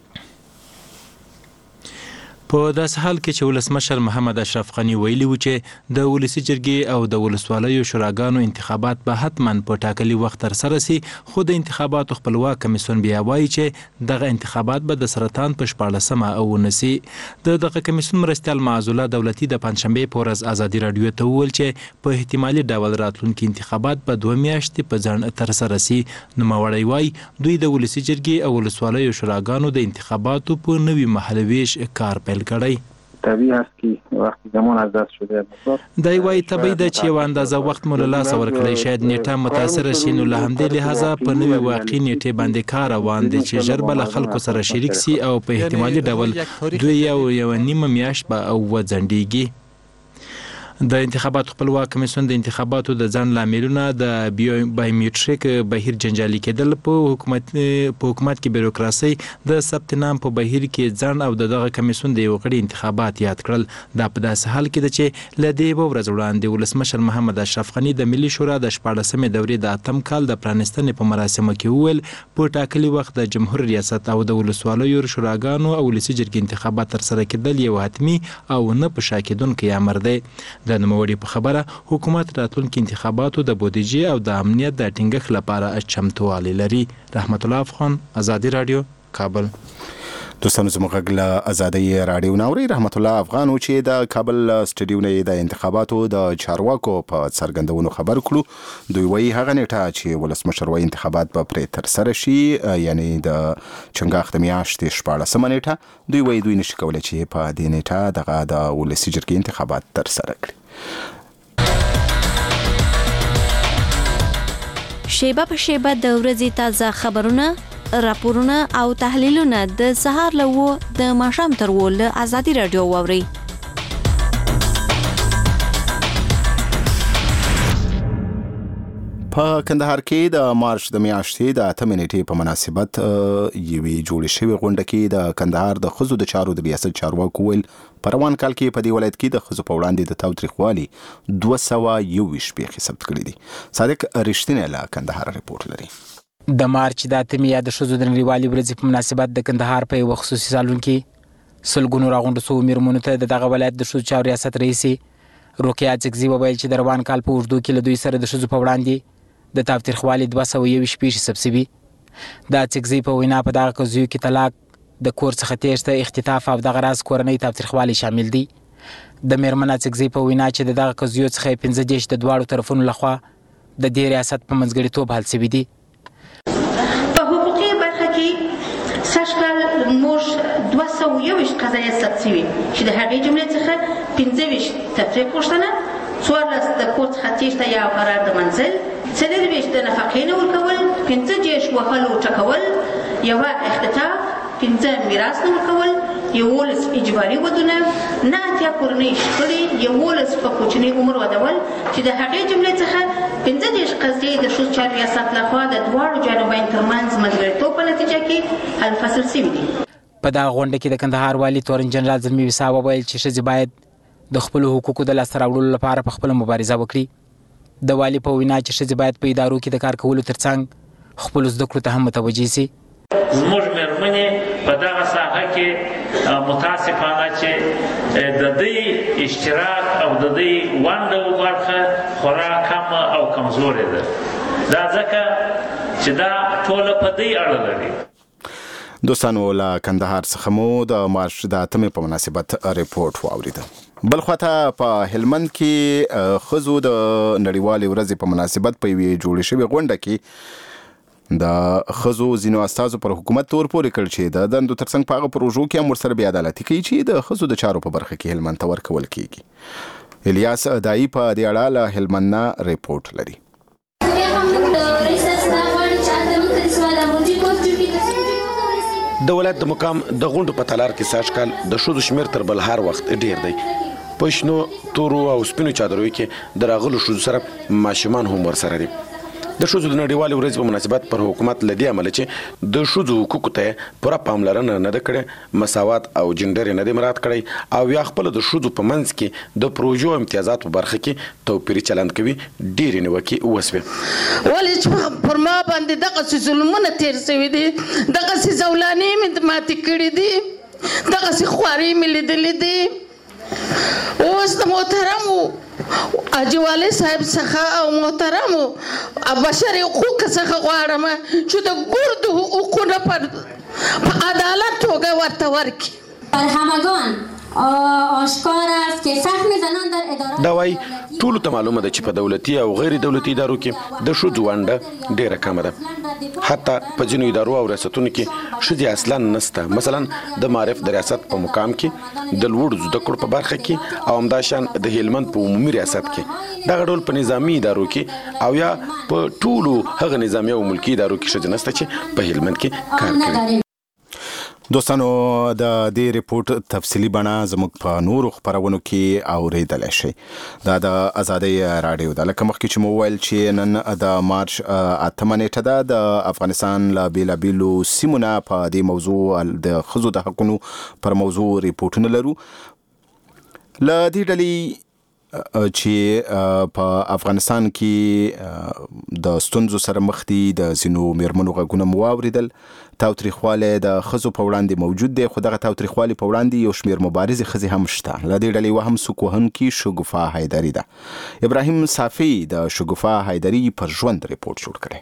په داسې حال کې چې ولسمشر محمد اشرف غني ویلي و چې د ولسي جرګې او د ولسوالیو شوراګانو انتخابات به حتما په ټاکلي وخت ترسره شي، خو د انتخاباتو خپلواک کمیسیون بیا وایي چې دغه انتخابات به د سرطان په 14مه او ونسي. دغه کمیسیون مرستیال معز الله دولتي د پنځشنبه په ورځ آزادي راډیو ته وویل چې په احتمالي ډول راتلونکي انتخابات په 2 میاشتې په ځنډ ترسره شي. نوموړی وایي دوی د ولسي جرګې او ولسوالیو شوراګانو د انتخاباتو په نوي مهالویش کار پیل کړی. طبیعی است که وقتی زمان از دست شده دای وای طبیعی ده چې یو اندازه وخت مو له لاسه ورکړی، شاید نیټه متاثر شي، نو له همدې لحاظه په نوي واقعي نیټې باندې کار روان دی چې ژر به له خلکو سره شریک سي او په احتمالي ډول 2.5 میاشت به وځنډیږي. د انتخاباتو خپلواک کمیسیون د انتخاباتو د ځان لاملونه د بایومټریک بهیر جنجالي کېدل، په حکومت کې بیروکراسي، د ثبت نام په بهیر کې ځان او دغه کمیسیون د یو غړي انتخابات یاد کړل. دا په داسې حال کې ده چې له دې ورځ وړاندې ولسمشر محمد اشرف غني د ملي شورا د 14مې دورې د 8م کال د پرانیستنې په مراسمو کې وویل په ټاکلي وخت د جمهور ریاست او د ولسوالیو شوراګانو او ولسي جرګې انتخابات ترسره کېدل یو حتمي او نه په شا کېدونکی امر دی. د نوموړي په خبره حکومت راتلونکي انتخاباتو د بودیجې او د امنیت د ټینګښت لپاره چمتووالی لري. رحمت الله افغان، آزادي راډیو، کابل. دوستانو زموږ غږ له آزادي راډیو نوري. رحمت الله افغان چې د کابل سټوډیو نه د انتخاباتو د چارواکو په څرګندونو خبر کړو. دوی وایي هغه نیټه چې ولسمشر وایي انتخابات به پرې ترسره شي، یعنی د چنګاښ د میاشتې 14مه نیټه، دوی وایي دوی نشي کولی چې په دې نیټه دغه د ولسي جرګې انتخابات ترسره کړي. شیبه په شیبه د ورځې تازه خبرونه، راپورونه او تحلیلونه د سهار له 9 د ماښام تر 10 له آزادي راډیو واوري. په کندهار کې د مارچ د میاشتې د 8 نیټې په مناسبت یوې جوړې شوې غونډه کې د کندهار د ښځو د چارو د ریاست چارواکو ویل په روان کال کې په دې ولایت کې د ښځو په وړاندې د تاوتریخوالي 221 پیښې ثبت کړي دي. صادق رښتینی له کندهار ریپورت لري. د مارچ د 8 یا د ښځو د نړیوالې ورځې په مناسبت د کندهار په یو خصوصي سالون کې سلګونو راغونډو شوو میرمنو ته دغه ولایت د ښځو چارو ریاست رئیس روقیه اڅکزي وویل چې د روان کال په اوږدو کې له دوی سره د ښځو په وړاندې د تاوتریخوالي 221 پیښې ثبت شوي. د اڅکزي په وینا په دغه قضیو کې طلاق، د کور څخه تېښته، اختطاف او دغه راز کورنۍ تاوتریخوالي شامل دي. د میرمن اڅکزي په وینا چې د دغه قضیو څخه 15 د دواړو طرفونو لخوا د دې ریاست په منځګړیتوب حل شوي دي. په حقوقي برخه کې سږکال موږ 221 قضایې ثبت شوي چې د هغې جملې څخه 15 تفریق غوښتنه، 14 د کور څخه تېښته یا فرار د منزل، 24 د نفقې نه ورکول، 15 وهل او ټکول، 1 اختطاف، 15 میراث نه ورکول، 11 اجباري ودونه، 9 کورنۍ شخړې، 11 په کوچني عمر ودول چې د هغې جملې څخه 15 قضیې د ښځو چارو ریاست لخوا د دواړو جانبین ترمنځ منځګړیتوب په نتیجه کې حل فصل شوي دي. په دغه غونډه کې د کندهار والي تورن جنرال زلمي ویسا وویل چې ښځې باید د خپلو حقوقو د لاسته راوړلو لپاره په خپله مبارزه وکړي. د والي په وینا چې ښځې باید په ادارو کې د کار کولو ترڅنګ خپلو زده کړو ته هم متوجه شي. زموږ مېرمنې په دغه ساحه کې متاسفانه چې د دوی اشتراک او د دوی ونډه او برخه خورا کمه او کمزورې ده. دا ځکه چې دا ټوله په دوی اړه لري. دوستانو له کندهار څخه مو د مارچ د 8 په مناسبت ریپورت واوریده. بل خواته په هلمند کې ښځو د نړیوالې ورځې په مناسبت په یوې جوړې شوې غونډه کې د ښځو ځینو استازو پر حکومت تور پورې کړ چې د دندو ترڅنګ په هغه پروژو کې هم ورسره بې عدالتي کوي چې د ښځو د چارو په برخه کې هلمند ته ورکول کیږي. الیاس دایی په دې اړه له هلمند نه ریپورت لري. د ولایت د مقام د غونډو په تالار کې سږکال د ښځو شمېر تر بل هر وخت ډیر دی. په شنو تورو او سپینو چادرو کې د راغلو ښځو سره ماشومان هم ورسره دي. د ښځو د نړیوالې ورځې په مناسبت پر حکومت له دې امله چې د ښځو حقوقو ته پوره پاملرنه نه ده کړې، مساوات او جنډر یې نه دی مراعات کړی او یا خپله د ښځو په منځ کې د پروژو امتیازات په برخه کې توپیري چلند کوي. ډېرې نیوکې وسوې. ولې چې پر ما باندې دغسې ظلمونه تېر شوي دي، دغسې زولانې مې ماتې کړي دي، دغسې خوارۍ مې لیدلې دي. اوس د محترمو حاجي والي صاحب څخه او محترمو بشري حقوق څخه غواړم چې د ګردو حقوقونه په عدالت توګه ورته ورکړي. بر همگان آشکار است که سهم زنان در ادارات دا وایي ټولو ته معلومه ده چې په دولتي او غیر دولتي ادارو کې د ښځو ونډه ډیره کمه ده. حتی په ځینو ادارو او ریاستونو کې ښځې اصلا نشته. مثلا د معارف د ریاست په مقام کې، د لوړو زده کړو په برخه کې او همداشان د هلمند په عمومي ریاست کې. دغه ډول په نظامي ادارو کې او یا په ټولو هغه نظامي او ملکي ادارو کې ښځې نشته چې په هلمند کې کار کوي. دوستانو د دې ریپورت تفصیلی بڼه زموږ په نورو خپرونو کې اوریدلی شئ. دا د ازادۍ راډیو ده. لکه مخکې چې مو وویل چې نن د مارچ 8 نیټه ده. د افغانستان له بېلابېلو سیمو نه په دې موضوع د ښځو د حقونو پر موضوع ریپورټونه لرو. له دې ډلې چې په افغانستان کې د ستونزو سره مخ دي، د ځینو میرمنو غږونه مو واوریدل. تاوتریخوالی د ښځو په وړاندې موجود دی، خو دغه تاوتریخوالي په وړاندې یو شمېر مبارزې ښځې هم شته. له دې ډلې یوه هم سوک وهونکې شګوفه حیدري ده. ابراهیم صافي د شګوفه حیدري پر ژوند ریپورټ جوړ کړی.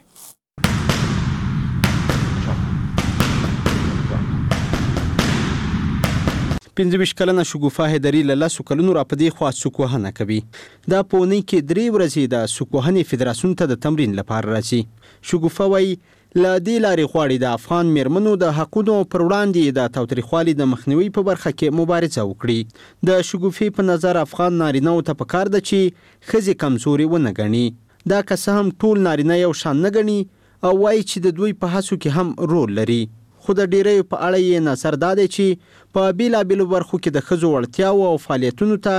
25 کلنه شګوفه حیدري له 10 کلونو را پدې خوا سوک وهنه کوي. دا په اونۍ کې 3 ورځې د سوک وهنې فدراسیون ته د تمرین لپاره راځي. شګوفه وایي له دې لارې غواړي د افغان میرمنو د حقونو پر وړاندې د تاوتریخوالي د مخنیوي په برخه کې مبارزه وکړي. د شګوفې په نظر افغان نارینه‌و ته پکار ده چې ښځې کمزوري ونه ګڼي. دا که څه هم ټول نارینه یو شان نه ګڼي او وایي چې د دوی په هڅو کې هم رول لري. خو د ډیریو په اړه یې نظر دا دی چې په بیلابیلو برخو کې د ښځو وړتیاو او فعالیتونو ته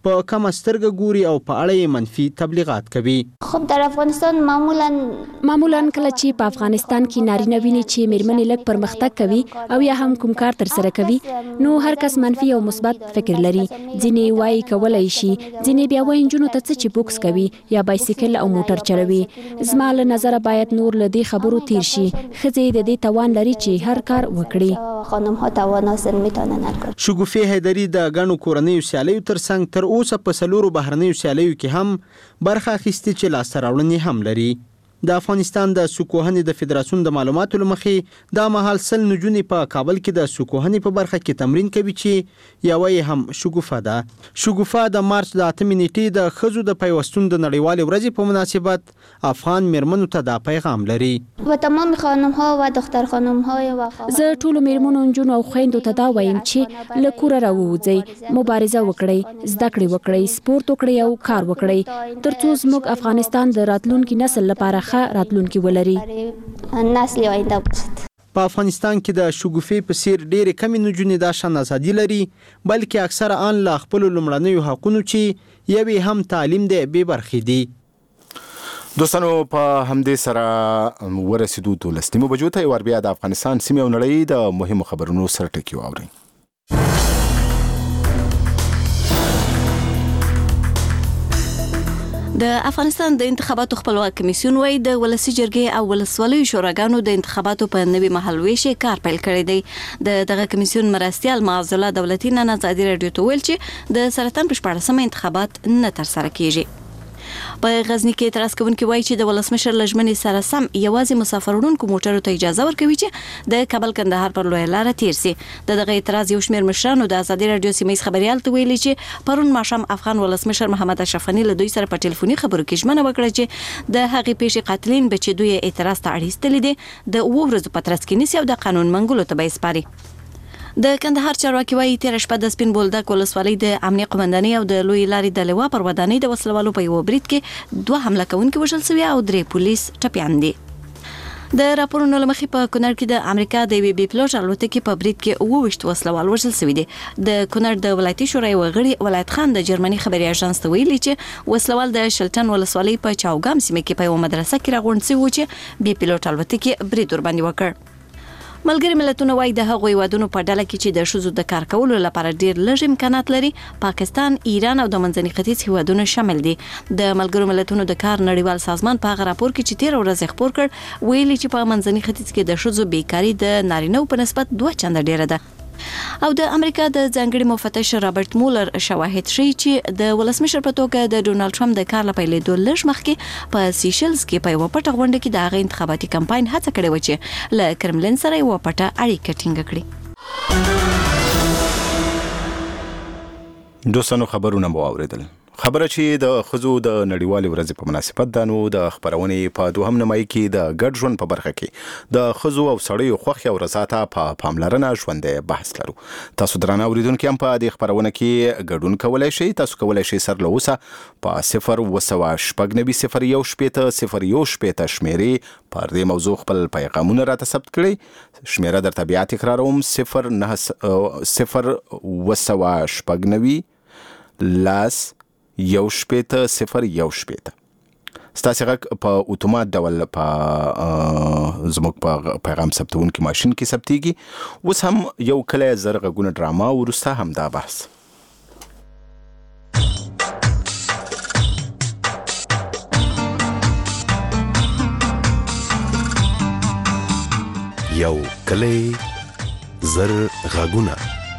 په کم سترګه ګوري او په اړه یې منفي تبلیغات کوي. خب در افغانستان معمولا کله چې په افغانستان کې نارینه ویني چې میرمنې لږ پرمختګ کوي او یا هم کوم کار تر سره کوي نو هر کس منفي او مثبت فکر لري. ځینې وایي کولای شي، ځینې بیا وایي نجونو ته څه چې بوکس کوي یا بایسیکل او موټر چلوي. زما له نظره باید نور له دې خبرو تیر شي. ښځې د دې توان لري چې هر کار وکړي. خانم‌ها تواناست میتونن هر کار. شګوفې حیدري د ګڼو کورنیو سیالیو ترڅنګ تر اوسه په 4 بهرنیو سیالیو کې هم برخه اخیستې چې لاسته راوړنې هم لري. د افغانستان د سوکوهنې د فدراسیون د معلوماتو لمخې دا مهال 100 نجونې په کابل کې د سوکوهنې په برخه کې تمرین کوي چې یوه یې هم شګوفه ده. شګوفه د مارچ د 8 نیټې د ښځو د پیوستون د نړیوالې ورځې په مناسبت افغان میرمنو ته دا پیغام لري. و تمام خانم‌ها و دختر خانم‌های و زه ټولو میرمنو نجونو او خویندو ته دا وایم چې له کوره راووځئ، مبارزه وکړئ، زده کړې وکړئ، سپورت وکړئ او کار وکړئ ترڅو زموږ افغانستان د راتلونکي نسل لپاره راتلونکي ولري. نسل آینده باشد. په افغانستان کې د شګوفې په څیر ډېرې کمې نجونې دا شان ازادي لري، بلکې اکثره ان له خپلو لومړنیو حقونو چې یوې هم تعلیم دی بې برخې دي. دوستانو په همدې سره ورسېدو 12 بجو ته ور بیا د افغانستان سیمې او نړۍ د مهمو خبرونو سرټکی واورئ. د افغانستان د انتخاباتو خپلواک کمیسیون وايي د ولسی جرګې او ولسوالیو شوراګانو د انتخاباتو په نوي مهالويش کار پیل کړی دی. دغه کمیسیون مرستیال معاذ الله دولتي نن ازادي رادیو ته ویل چې د سرطان په 14مه انتخابات نه تر سره کیږي. په غزنی کې اعتراض کوونکي وایي چې د ولسمشر لجمنې سره سم یوازې مسافروړونکو موټرو ته اجازه ورکوي چې د کابل کندهار پر لویه لار تیر سي. دغه اعتراض یو شمېر مشرانو د ازادي رادیو سیمې خبريال ته ویلي چې پرون ماښام افغان ولسمشر محمد اشرف غني له دوی سره په ټلیفوني خبرو کې ژمنه وکړه چې د هغې پیښې قاتلین به چې دوی اعتراض ته اړیستلي دي د 2 ورځو په ترڅ کې نیسي او د قانون منګولو ته به سپاري. د کندهار چارواکي وايي تیر شپه د سپین بولدک ولسوالۍ د امنیه قومندانۍ او د لوی لارې د لوا پر ودانۍ د وسلوالو په یو برید کې 2 حمله کوونکي وژل شوي او 3 پولیس ټپیان دي. د راپورونو لمخې په کونړ کې د امریکا د بي پلوټ الوتکې په برید کې 28 وسلوال وژل شوي دي. د کونړ د ولایتي شورای وغړي ولایت خان د جرمني خبري اژانس ته ویلي چې وسلوال د شلټن ولسوالۍ په چاوګام سیمه کې په یو مدرسه کې راغونډ شوی و چې بي پلوټ الوتکې برید ور باندې وکړ. ملګری ملتونه وايي د هغوی وادونو په ډله کې چې د ښځو د کار کولو لپاره ډیر لږ امکانات لري پاکستان، ایران او د منځني ختیځ هیوادونه شامل دي. د ملګرو ملتونو د کار نړیوال سازمان په هغه راپور کې چې 13 ورځې خبر کړ ویلي چې په منځني ختیځ کې د ښځو بیکاری د نارینه‌و په نسبت 2 چنده ډیره ده. او د امریکا د ځانګړي مفتش رابرټ مولر شواهد ښیي چې د ولسمشر په توګه د ډونالد ټرمپ د کار لپاره لیدو لږ مخکې په سیشلز کې په یو پټه غونډه کې د هغه انتخاباتي کمپاین هڅه کړې و چې له کرملین سره یو پټه اړیکه ټینګه کړي. دوستانو خبرونه مو اوریدل. خبره چې د خزو د نړیوالې ورځې په مناسبت ده نو د خبرونې په 2 نمای کې د ګډ ژوند په برخه کې د خزو او سړیو خوښي او رضاعت په پاملرنه ژوندې بحث لرو. تاسو درنه اوریدونکو هم په دې خبرونه کې ګډون کولای شئ. تاسو کولای شئ سر له اوسه په 0 شمیرې پر دې موضوع خپل پیغامونه راته ثبت کړئ. شمیره درته بیا تکراروم 0 لاس 1-0-1. ستاسو غږ په اتومات ډول په زموږ په پیغام ثبتونکو ماشين کې ثبتيږي. اوس هم یو کله زر غږونه ډراما ورسته هم دا بحث. یو کله زر غږونه.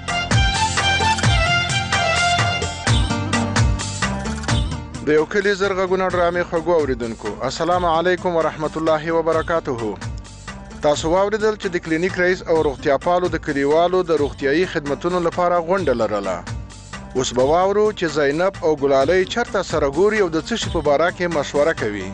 د یو کلی زرغونه ډرامې خوږو اوریدونکو السلام علیکم ورحمت الله وبرکاته. تاسو واوریدل چې د کلینیک رئیس او روغتیا پالو د کلیوالو د روغتیايي خدماتو لپاره غونډه لرله. اوس به واورو چې زینب او ګلالۍ چرته سره ګوري او د څه شي په باره کې مشوره کوي.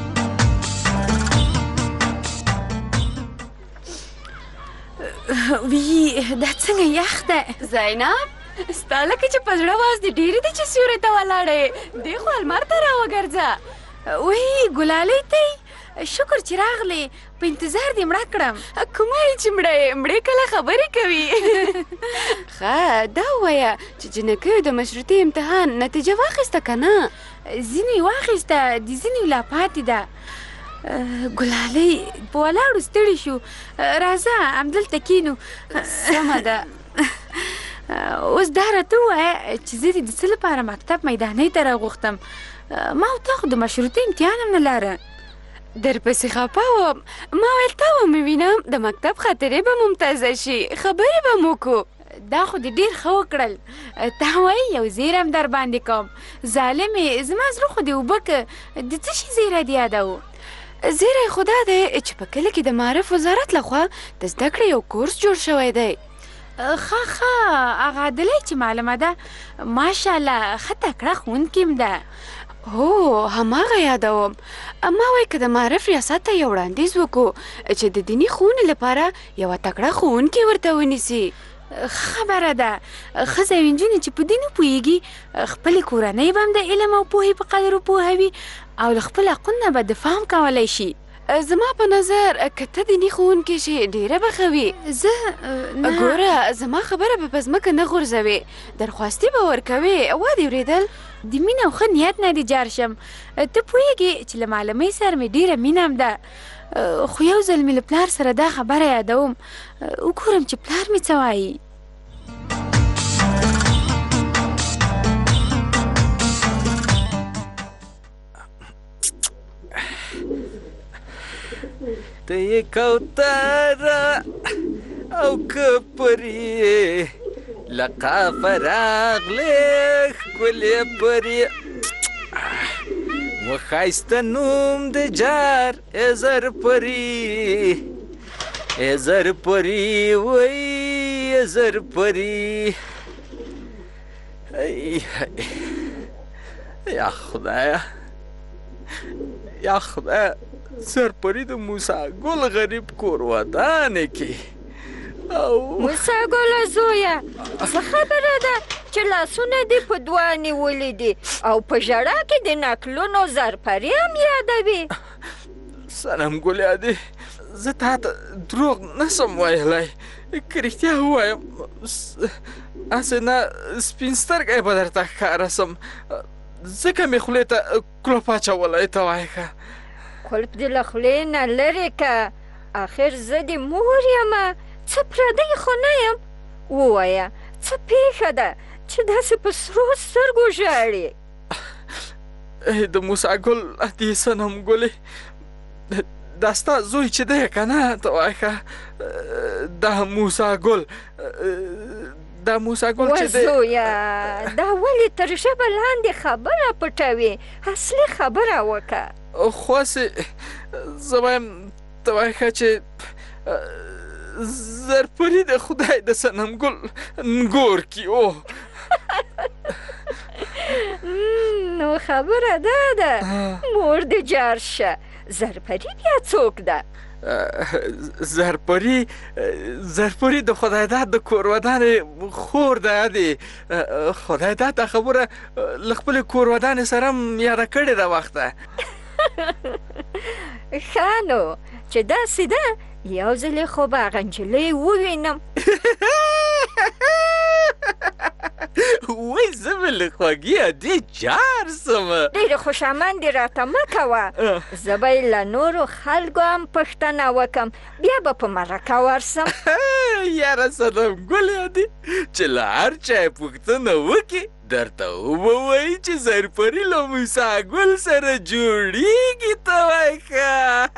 وی دا څنګه یخ ده زینب؟ ستاله کې چې پزړه واز دي ډېرې دي چې سیورې ته ولاړې دی خو المار ته راوګرځه. وی ګلالۍ ته شکر چې راغلی په انتظار دې مړه کړم کومه چې مړې کله خبرې کوي ښه دا ووایه چې جنکیو د مشروطي امتحان نتیجه واخیسته که نه ځینې واخیسته د ځینې لا پاتې ده ګلالۍ په ولاړو ستړي شو راځه همدلته کینو سمه ده اوس دا راته ووایه چې زه دې د څه لپاره مکتب میدانۍ ته راغوښتم ما او تا خو د مشروطي امتحان هم نه لاره درپسې خفه وم ما ویل تا ومې وینم د مکتب خاطرې به ممتازه شي خبرې به مو کو دا خو دې ډېر ښه وکړل تا وایي یو زیری هم در باندې کوم ظالمې زما زړه خو دې اوبه که د څه شي زیری دې یادوو زیری خو دا دی چې په کلي کې د معارف وزارت لخوا د زده کړې یو کورس جوړ شوی دی ښه هغه عادلۍ چې معلومه ده ماشاءالله ښه تکړه ښوونکې م ده هو هماغه یادوم ما وایي که د معارف ریاست ته یو وړاندیز وکړو چې د دیني ښوونې لپاره یوه تکړه ښوونکې ورته ونیسي خبره ده ښځه او نجونې چې په دې نه پوهېږي خپلې کورنۍ به هم د علم او پوهې په قدر وپوهوي او له خپل حقونو به دفاع هم کولی شي زما په نظر که ته دیني ښوونکې شي ډېره به ښه وي زه ګوره زما خبره به په ځمکه نه غورځوې درخواستي به ورکوې وا دې اورېدل د مینه او ښه نیت نه دې جار شم ته پوهېږې چې له معلمۍ سره مې ډېره مینه هم ده خو یو ځل مې له پلار سره دا خبره یادوم وګورم چې پلار مې څه وایي ته یې کوتره او که پرې له قافه راغلې ښکلې پرې و ښایسته نوم د جار زر پرې زر پرې وی زر پرې یا خدایه یا خدایه سرپری د موسی ګل غریب کور ودانې کې موسی ګله زویه څه خبره ده چې لاسونه دې په دوه نیولي دي او په ژړا کې د نکلونو زرپري هم یادوي صنم ګل یادې زه تا ته دروغ نسم ویلی که رښتیا ووایم هسې نه سپین سترګی به درته ښکاره سم ځکه مې خولې ته کلوپ اچولی ته وایې ښه کلپ دې له خولې نه لرې که آخر زه دې مور یمه څه پردی خو نه یم ووایه څه پېښه ده چې داسې په سرو سترګو ژاړې د موسی ګل دې صنم ګلې دا ستا زوی چې دی که نه ته وایې ښه دا موسی ګل دا موسی ګل چې دی وزویه دا ولې تر ژبه لاندې خبره پټوې اصلي خبره وکړه خو هسې زه وایم ته وایې ښه چې زرپري د خدای د صنم ګل نګور کې نو خبره دا ده مور دې جار شه زرپري بیا څوک ده زرپري د خدای داد د کور ودانې خور ده دی خدای داد دا خبره له خپلې کور ودانې سره هم یاده کړې ده وخته ښه نو چې داسې ده یو ځلې خو به هغه نجلۍ ووینم وای زه مې له خوږې ادې جار سمه ډېرې خوشامندې راته مه کوه زه به یې له نورو خلکو هم پوښتنه وکم بیا به په مرکه ورسم یاره صنم ګل یادې چې له هر چا یې پوښتنه وکړي درته وبه وایي چې زرپري له موسی ګل سره جوړېږي ته وایي ښه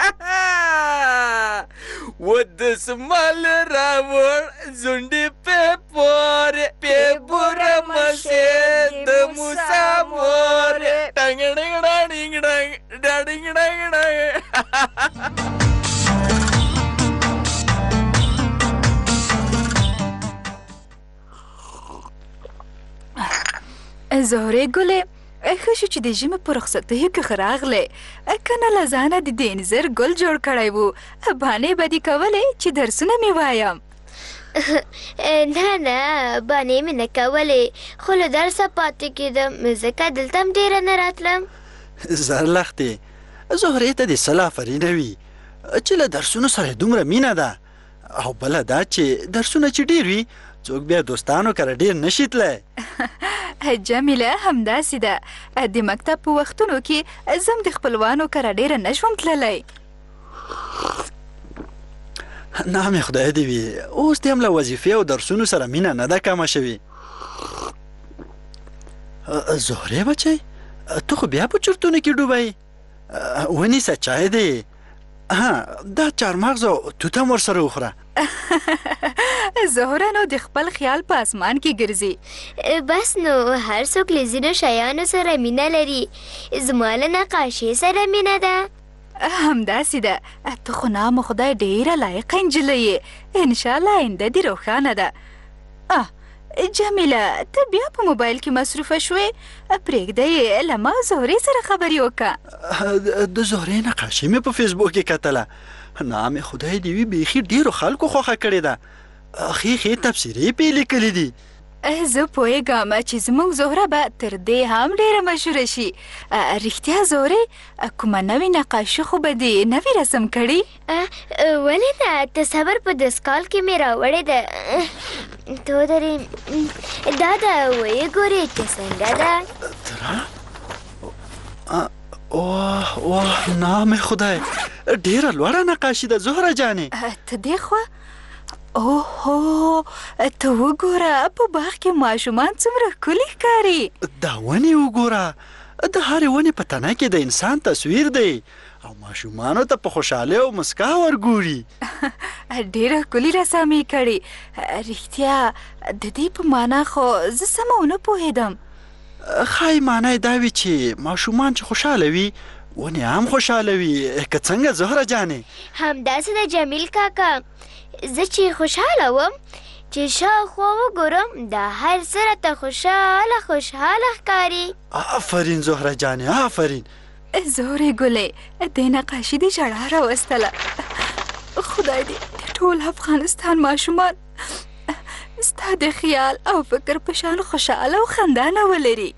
و دسمال راوړ زونډې پې پورې پې بوره مشې د موسی مورې ډنګ ډنګ ډنګ ډنګ ډنګ ډنګ ډنګ زهرې ګلې ښه شو چې د ژمي په رخصتیو کې ښه راغلې که نه له ځانه د دې انځر ګل جوړ کړی و بانې به دې کولې چې درسونه مې وایم نه نه بانې مې نه کولې خو له درسه پاتې کېدم ځکه دلته هم ډېره نه راتلم زرلښتې زهرې ته دې صلاح فرینه وي چې له درسونو سره دومره مینه ده او بله دا چې درسونه چې ډېر وي څوک بیا دوستانو کره ډېر نشي تللی جمیله همداسې ده د مکتب په وختونو کې زم د خپلوانو کره ډېره نشوم تللی نامې خدای دې وي اوس دې هم له وظیفې او درسونو سره مینه نه ده کمه شوې زهرې بچی ته خو بیا په چرتونو کې ډوبی ونیسه چای دی دا چارمغز او توت هم ورسره وخوره زهره نو د خپل خیال په اسمان کې ګرځي بس نو هر څوک له ځینو شیانو سره مینه لري زما له نقاشۍ سره مینه ده همداسې ده ته خو نام خدای ډېره لایقه نجلۍ یې انشاءالله آینده دې روښانه ده جمیله ته بیا په موبایل کې مصروفه شوې پرېږده یې له ما زهرې سره خبرې وکړه د زهرې نقاشي مې په فیسبوک کې کتله نامې خدای دې وي بیخي ډېرو خلکو خوښه کړې ده ښې ښې تبصرې پې لیکلې دي زه پوهېږم چې زموږ زهره به تر دې هم ډېره مشهوره شي رښتیا زهرې کومه نوې نقاشي خو به دې نوې رسم کړي ولې نه تصور په دستکال کې مې راوړې ده تو درې دا ده ویې ګورې چې څنګه ده واه نامې خدای ډېره لوړه نقاشي ده زهره جانې ته دې خوا اوهو ته وګوره په باغ کې ماشومان څومره ښکلي ښکاري دا ونې وګوره د هرې ونې په تنه کې د انسان تصویر دی او ماشومانو ته په خوشحالۍ او مسکا ورګوري ډېره ښکلي رسامي کړې رښتیا د دې په معنا خو زه سمه ونه پوهېدم ښایي معنا یې دا وي چې ماشومان چې خوشحاله وي ونې هم خوشحاله وي که څنګه زهره جانې همداسې ده جمیل کاکا زه چې خوشحاله وم چې شاوخوا وګورم دا هر څه راته خوشحاله ښکاري آفرین زهره جانې آفرین زهرې ګلې دې نقاشي دې ژړا راوستله خدای دې ټول افغانستان ماشومان ستا د خیال او فکر په شان خوشحاله او خندانه ولري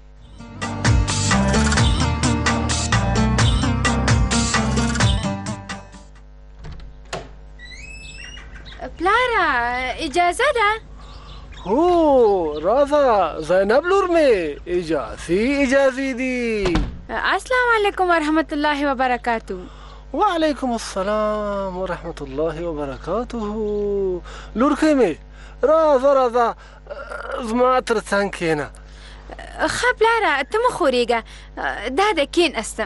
پلاره اجازه ده هو راځه زینب لور مې اجازې دي السلام علیکم ورحمت الله وبرکاتو وعلیکم السلام ورحمت الله وبرکاته لورکۍ مې راځه زما تر څنګ کښېنه ښه پلاره ته مه خورېږه دا د کېناستم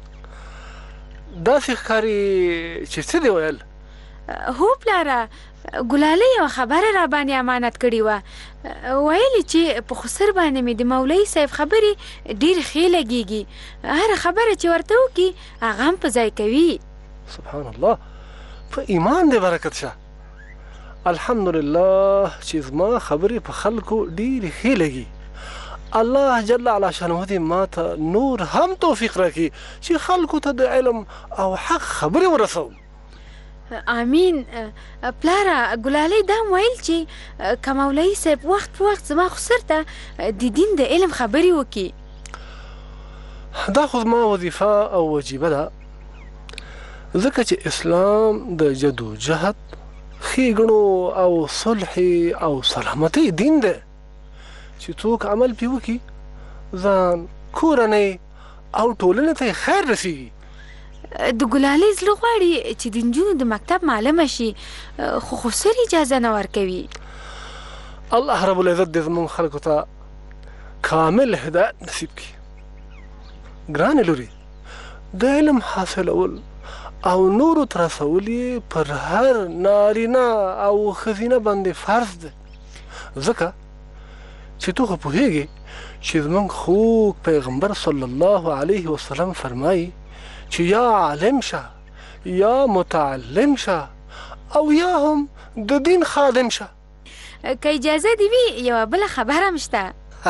داسې ښکاري چې څه دې ویل هو پلاره ګلالۍ یوه خبره را باندې امانت کړې وه ویلې چې په خسر باندې مې د مولوي صاحب خبرې ډېرې ښې لګېږي هره خبره چې ورته وکړي هغه هم په ځای کوي سبحان الله په ایمان دې برکت شه الحمدلله چې زما خبرې په خلکو ډېرې ښې لګي الله جل علا شانه دې ماته نور هم توفیق راکړي چې خلکو ته د علم او حق خبرې ورسوم امین پلاره ګلالۍ دا ویل چې که مولوي صاحب وخت په وخت زما خسر ته د دین د علم خبرې وکړي دا خو زما وظیفه او وجیبه ده ځکه چې اسلام د جدوجهد ښېګڼو او صلح او سلامتۍ دین دی چې څوک عمل پې وکړي ځان کورنۍ او ټولنې ته یې خیر رسېږي د ګلالۍ زړه غواړي چې د نجونو د مکتب معلمه شي خو خسر اجازه نه ورکوي الله رب العزت دې زموږ خلکو ته کامل هدایت نصیب کړي ګرانې لورې د علم حاصلول او نورو ته رسول یې پر هر نارینه او ښځینه باندې فرض دی ځکه چې تو خو پوهېږې چې زموږ خوږ پیغمبر صلی الله علیه وسلم فرمایي چې یا عالم شه یا متعلم شه او یا هم د دین خادم شه که اجازه دې وي یوه بله خبره هم شته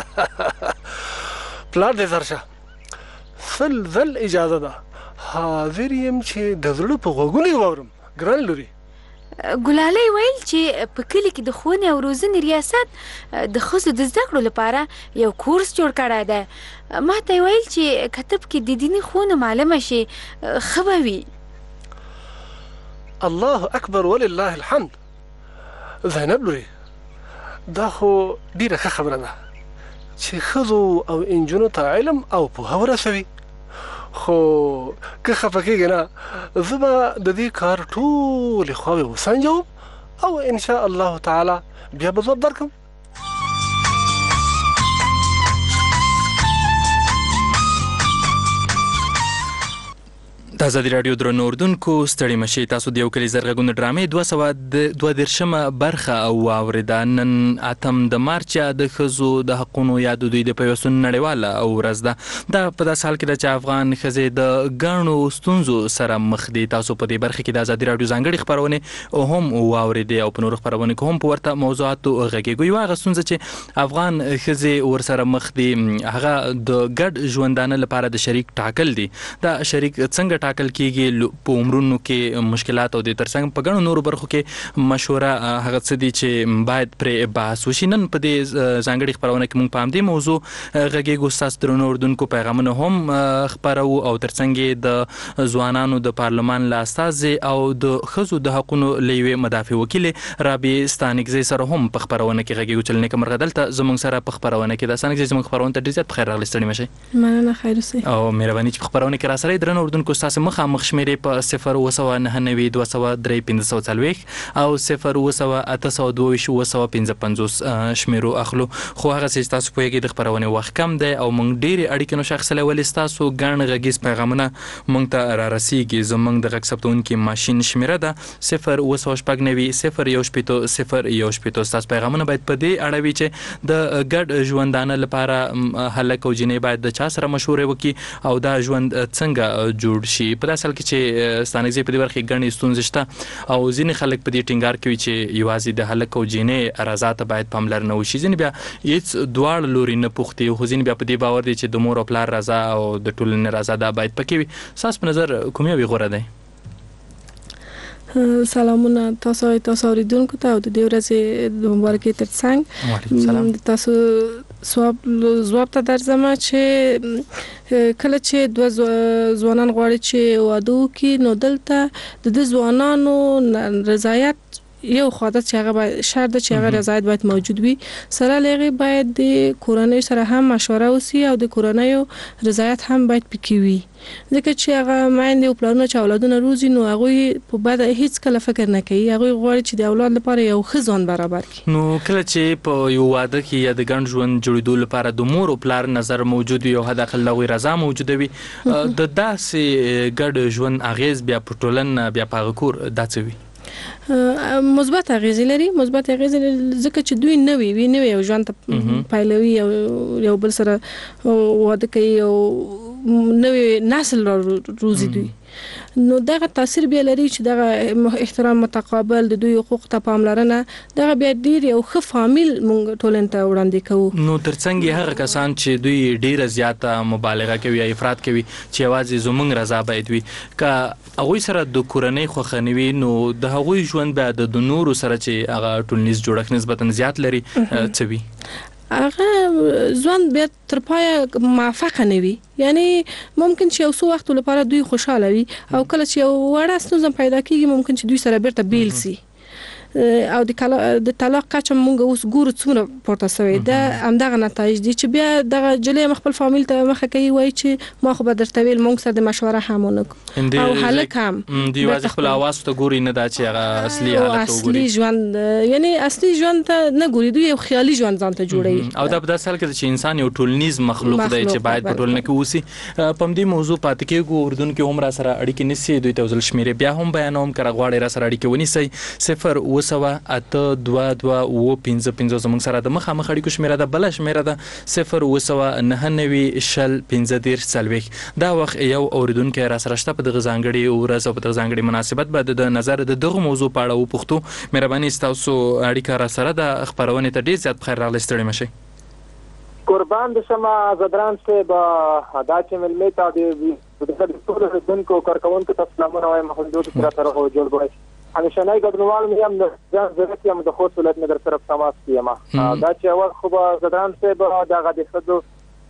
پلار دې زر شه سل اجازه ده حاضر یم چې د زړه په غوږونو یې واورم ګران لورې ګلالۍ ویل چې په کلي کې د ښوونې او روزنې ریاست د ښځو د زده کړو لپاره یو کورس جوړ کړی دی. ما ته یې ویل چې کتب کې د دیني ښوونو معلومه شي ښه به وي. الله اکبر ولله الحمد. زینب لورې دا خو ډیره ښه خبره ده چې ښځو او انجونو ته علم او پوهه ورسوي. خو که خفه کېږې نه زه به د دې کار ټولې خواوې وسنجوم او انشاء الله تعالی بیا به ځواب درکړم. د ازادي راډیو درنو اردوونکو ستړي مشئ. تاسو د یو کلي زرغونې ډرامې 222 برخه واورېده. نن 8 د مارچ د ښځو د حقونو یا د دوی د پیوستون نړیواله ورځ ده. دا په داسې حال کې ده چې افغان ښځې د ګڼو ستونزو سره مخ دي. تاسو په دې برخه کې د ازادي راډیو ځانګړي خپرونې هم واورېدې او په نورو خپرونو کې هم په ورته موضوعاتو غږېږو. یوه هغه ستونزه چې افغان ښځې ورسره مخ دي هغه د ګډ ژوندانه لپاره د شریک ټاکل دي. دا شریک څنګه ټاکل کېږي؟ په عمرونو کې مشکلات او د ترڅنګ په ګڼو نورو برخو کې مشوره هغه څه دي چې باید پرې بحث وشي. نن په دې ځانګړي خپرونه کې موږ په همدې موضوع غږېږو. ستاسو درنو اردوونکو پیغامونه هم خپروو او ترڅنګ د ځوانانو د پارلمان له استازې او د ښځو د حقونو له یوې مدافع وکیلې رابعې ستانکزۍ سره هم په خپرونه کې غږېږو. چې نیکه مرغه دلته زموږ سره په خپرونه کې ده. ستانکزۍ زموږ خپرونه ته ډېر زیات پخیر راغلئ. ستړي مه شئ. مننه، خیر اوسئ. او مهرباني چې په خپرونه کې راسره یې. درنو اردوونکو ستاسو مخامخ شمېرې په 02992031540 او 02822 شمېرو اخلو. خو هغه چې تاسو پوهېږئ د خپرونې وخت کم دی او موږ ډېرې اړیکې نشو اخیستلی ولې ستاسو ګڼ غږیز پیغامونه موږ ته رارسېږي. زموږ د غږ ثبتوونکي ماشین شمېره ده 0299001 ستاسو پیغامونه باید په دې اړه وي چې د ګډ ژوندانه لپاره هلک او جینۍ باید د چا سره مشورې وکړي او دا ژوند څنګه جوړ شي. په داسې حال کې چې ستانکزۍ په دې برخه کې ګڼې ستونزې شته او ځینې خلک په دې ټینګار کوي چې یوازې د هلک او جینۍ رضا ته باید پاملرنه وشي. ځینې بیا هېڅ دواړه لوري نه پوښتي خو ځینې بیا په دې باور دي چې د مور او پلار رضا او د ټولنې رضا دا باید پکې وي. ستاسو په نظر کوم یو غوره دی؟ سلامونه تاسو اوریدونکو ته او د دې ورځې د مبارکۍ ترڅنګ تاسو ځواب ته درځم چې کله چې دوه ځوانان غواړي چې واده وکړي نو دلته د ځوانانو رضایت یو خاطر چې هغه شرط چې هغه رضایت باید موجود وي. سره لغه باید د کورنۍ سره هم مشوره وسی او د کورنۍ رضایت هم باید پکې وي. ځکه چې هغه مایند او پلانونه چې اولادونه روزي نو هغه په بعد هیڅ کله فکر نه کوي. هغه غواړي چې د اولاد لپاره یو ښه ځان برابر کړي. نو کله چې په یو واده کې یا د ګڼ ژوند جوړېدو لپاره د مور او پلار نظر موجود وي او حداقل هغوی رضا موجوده وي د داسې ګډ ژوند اغیز بیا په ټولنه بیا په هغه کور دا څه وي؟ مثبت اغیز لري ځکه چې دوی نوې یو ژوند پایلوي یو بل سره واده کوي او نوې نسل روزي دوی. نو دغه تاثیر بیا لري چې دغه احترام متقابل د دوی حقوق ته پاملرنه دغه بیا ډیر یو ښه فامیل مونږ ټولنې ته وړاندې کوو. نو ترڅنګ هغه کسان چې دوی ډیره زیاته مبالغه کوي یا افراط کوي چې یوازې زمونږ رضا باید وي که هغوی سره د کورنۍ خوښه نه وي نو د هغوی ژوند بیا د نورو سره چې هغه ټولنیز جوړښت نسبتا زیات لري څه وي؟ هغه ځوان بیا تر پایه موافق نه وي. یعنی ممکن چې یو څو وخت لپاره دوی خوشاله وي او کله چې یو وړه ستونزه پیدا کیږي ممکن چې دوی سره بیرته بیل سي او د طلاق کچه مونږ اوس ګورو څومره پورته شوی دا همدغه نتایج دي چې بیا دغه جلې خپل فامیل ته مخه کوي وای چې ما خو به درته ویل مونږ سره د مشوره هم ونکو او هلک هم دی واځي خپل आवाज ته ګوري نه دا چې هغه اصلي حالت ته ګوري. اصلي ژوند یعنی اصلي ژوند ته نه ګوري دوی یو خیالي ژوند ځان ته جوړوي او دا په داسې حال کې چې انسان یو ټولنیز مخلوق دی چې باید په ټولنه کې اوسي. په دې موضوع پاتې کېږو اردن کې هم را سره اړیکې نسی دوی ته ځل شمیرې بیا هم بیانوم کړه غواړي را سره اړیکې ونیسي 0 زموږ سره د مخامخ اړیکو شمیره ده. بل شمیره ده 0 دا وخت یو اوریدونکو را سره شته په دغه ځانګړي ورځ او په دغه ځانګړي مناسبت باندې د نظر د دغه موضوع په اړه وپوښتو. مهرباني تاسو اړیکه را سره د خبرونه ته ډیر زیات بخیر راغلی. ستړي مشئ. قربان د شمه زدران صاحب ادا چې ملمه ته د ټول اوریدونکو کارکونکو ته سلامونه وایم. محمود سره سره جوړ بوي همیشنۍ ګډونوال مې هم د ځان ضرورت یم د خوست ولایت نه در سره په تماس کې یم. دا چې اول خو به زدران صاحب دغه د ښځو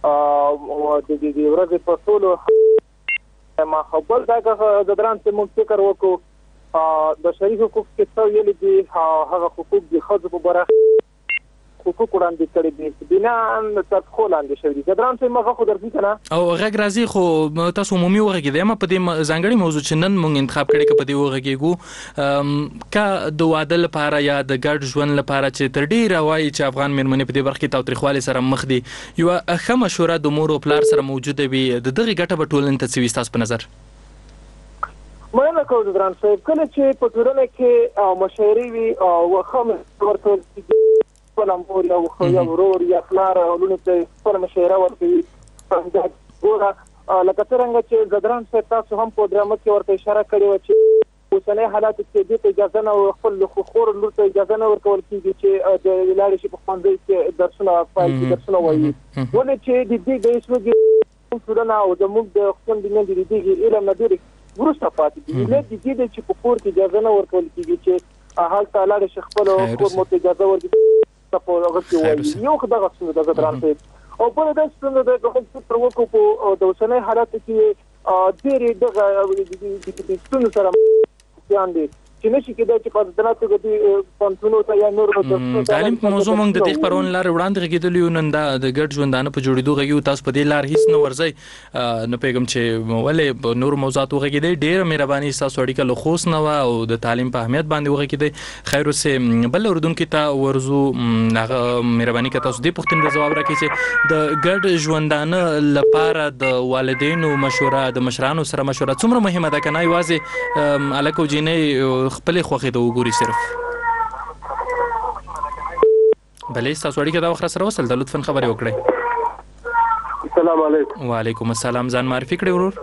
د ورځې په ټولو ما خو بل دغه زدران صاحب موږ فکر وکړو د شریف حقوق کې څه ویلي دي هغه حقوق د ښځو په برخه حقوق وړاندې کړي دي بنا تر خو لاندې شوي دي. زدران صاحب مخه خو درځي کنه او غږ راځي خو تاسو عمومي وغږیدئ ما په دې ځانګړي موضوع چې نن موږ انتخاب کړی که په دې وغږیږو کا د واده لپاره یا د ګډ ژوند لپاره چې تر ډیره وایي چې افغان مېرمنې په دې برخه کې تاوتریخوالي سره مخ دي یوه ښه مشوره د مور او پلار سره موجوده وي د دغې ګټه به ټولنې ته څه وي ستاسو په نظر؟ مننه کوم زدران صاحب. کله چې په ټولنه کې مشاعرې وي او ښه ورته خپل مور یا ورور یا پلار لونه ته خپل مشاعره ورکوي ګوره لکه څرنګه چې زدران صاحب تاسو هم په ډرامه کې ورته اشاره کړې وه چې اوسنۍ حالاتو کې دې ته اجازه نه خپل خور لور ته اجازه نه ورکول کېږي چې د لاړې شي په ښوونځي کې درسونه پیل کړي درسونه وایي ولې چې د دې د اسلوب ټولنه او زموږ د خپل د نن د دې علم نه ډېرې وروسته پاتې دي علت د دې چې په کور کې اجازه نه ورکول کېږي چې هلته لاړې شي خپل کور مو ته اجازه ورکړي په هغه کې وایي یو خدای غوښتنه د زدران صاحب او په دې څنګه د کوم تر وکړو په د اوسنۍ حالاتو کې ډېرې دغه د ستونزو سره ځان دي چې نشي کېدای چې په دناتو کې پنځونو ته یا نور تعلیم په موضوع موږ د دې خبرون لار وړاندې غږیدلی یو نن دا د ګډ ژوندانه په جوړېدو غږیو تاسو په دې لار هیڅ نه ورځئ نه پیغام چې ولې په نور موضوعات وغږیدئ ډېره مهرباني ستاسو اړیکه له خوست نه وه او د تعلیم په اهمیت باندې وغږیدئ خیر اوسې بل اردونکي ته ورځو هغه مهرباني که تاسو دې پوښتنې ته ځواب راکړئ چې د ګډ ژوندانه لپاره د والدینو مشوره د مشرانو سره مشوره څومره مهمه ده که نه یوازې هلک او جینۍ خپلې خوښې ته وګوري صرف بلې ستاسو اړیکه دا وخت راسره وصل ده لطفا خبرې وکړئ. السلام علیکم. وعلیکم السلام. ځان معرفي کړئ ورور.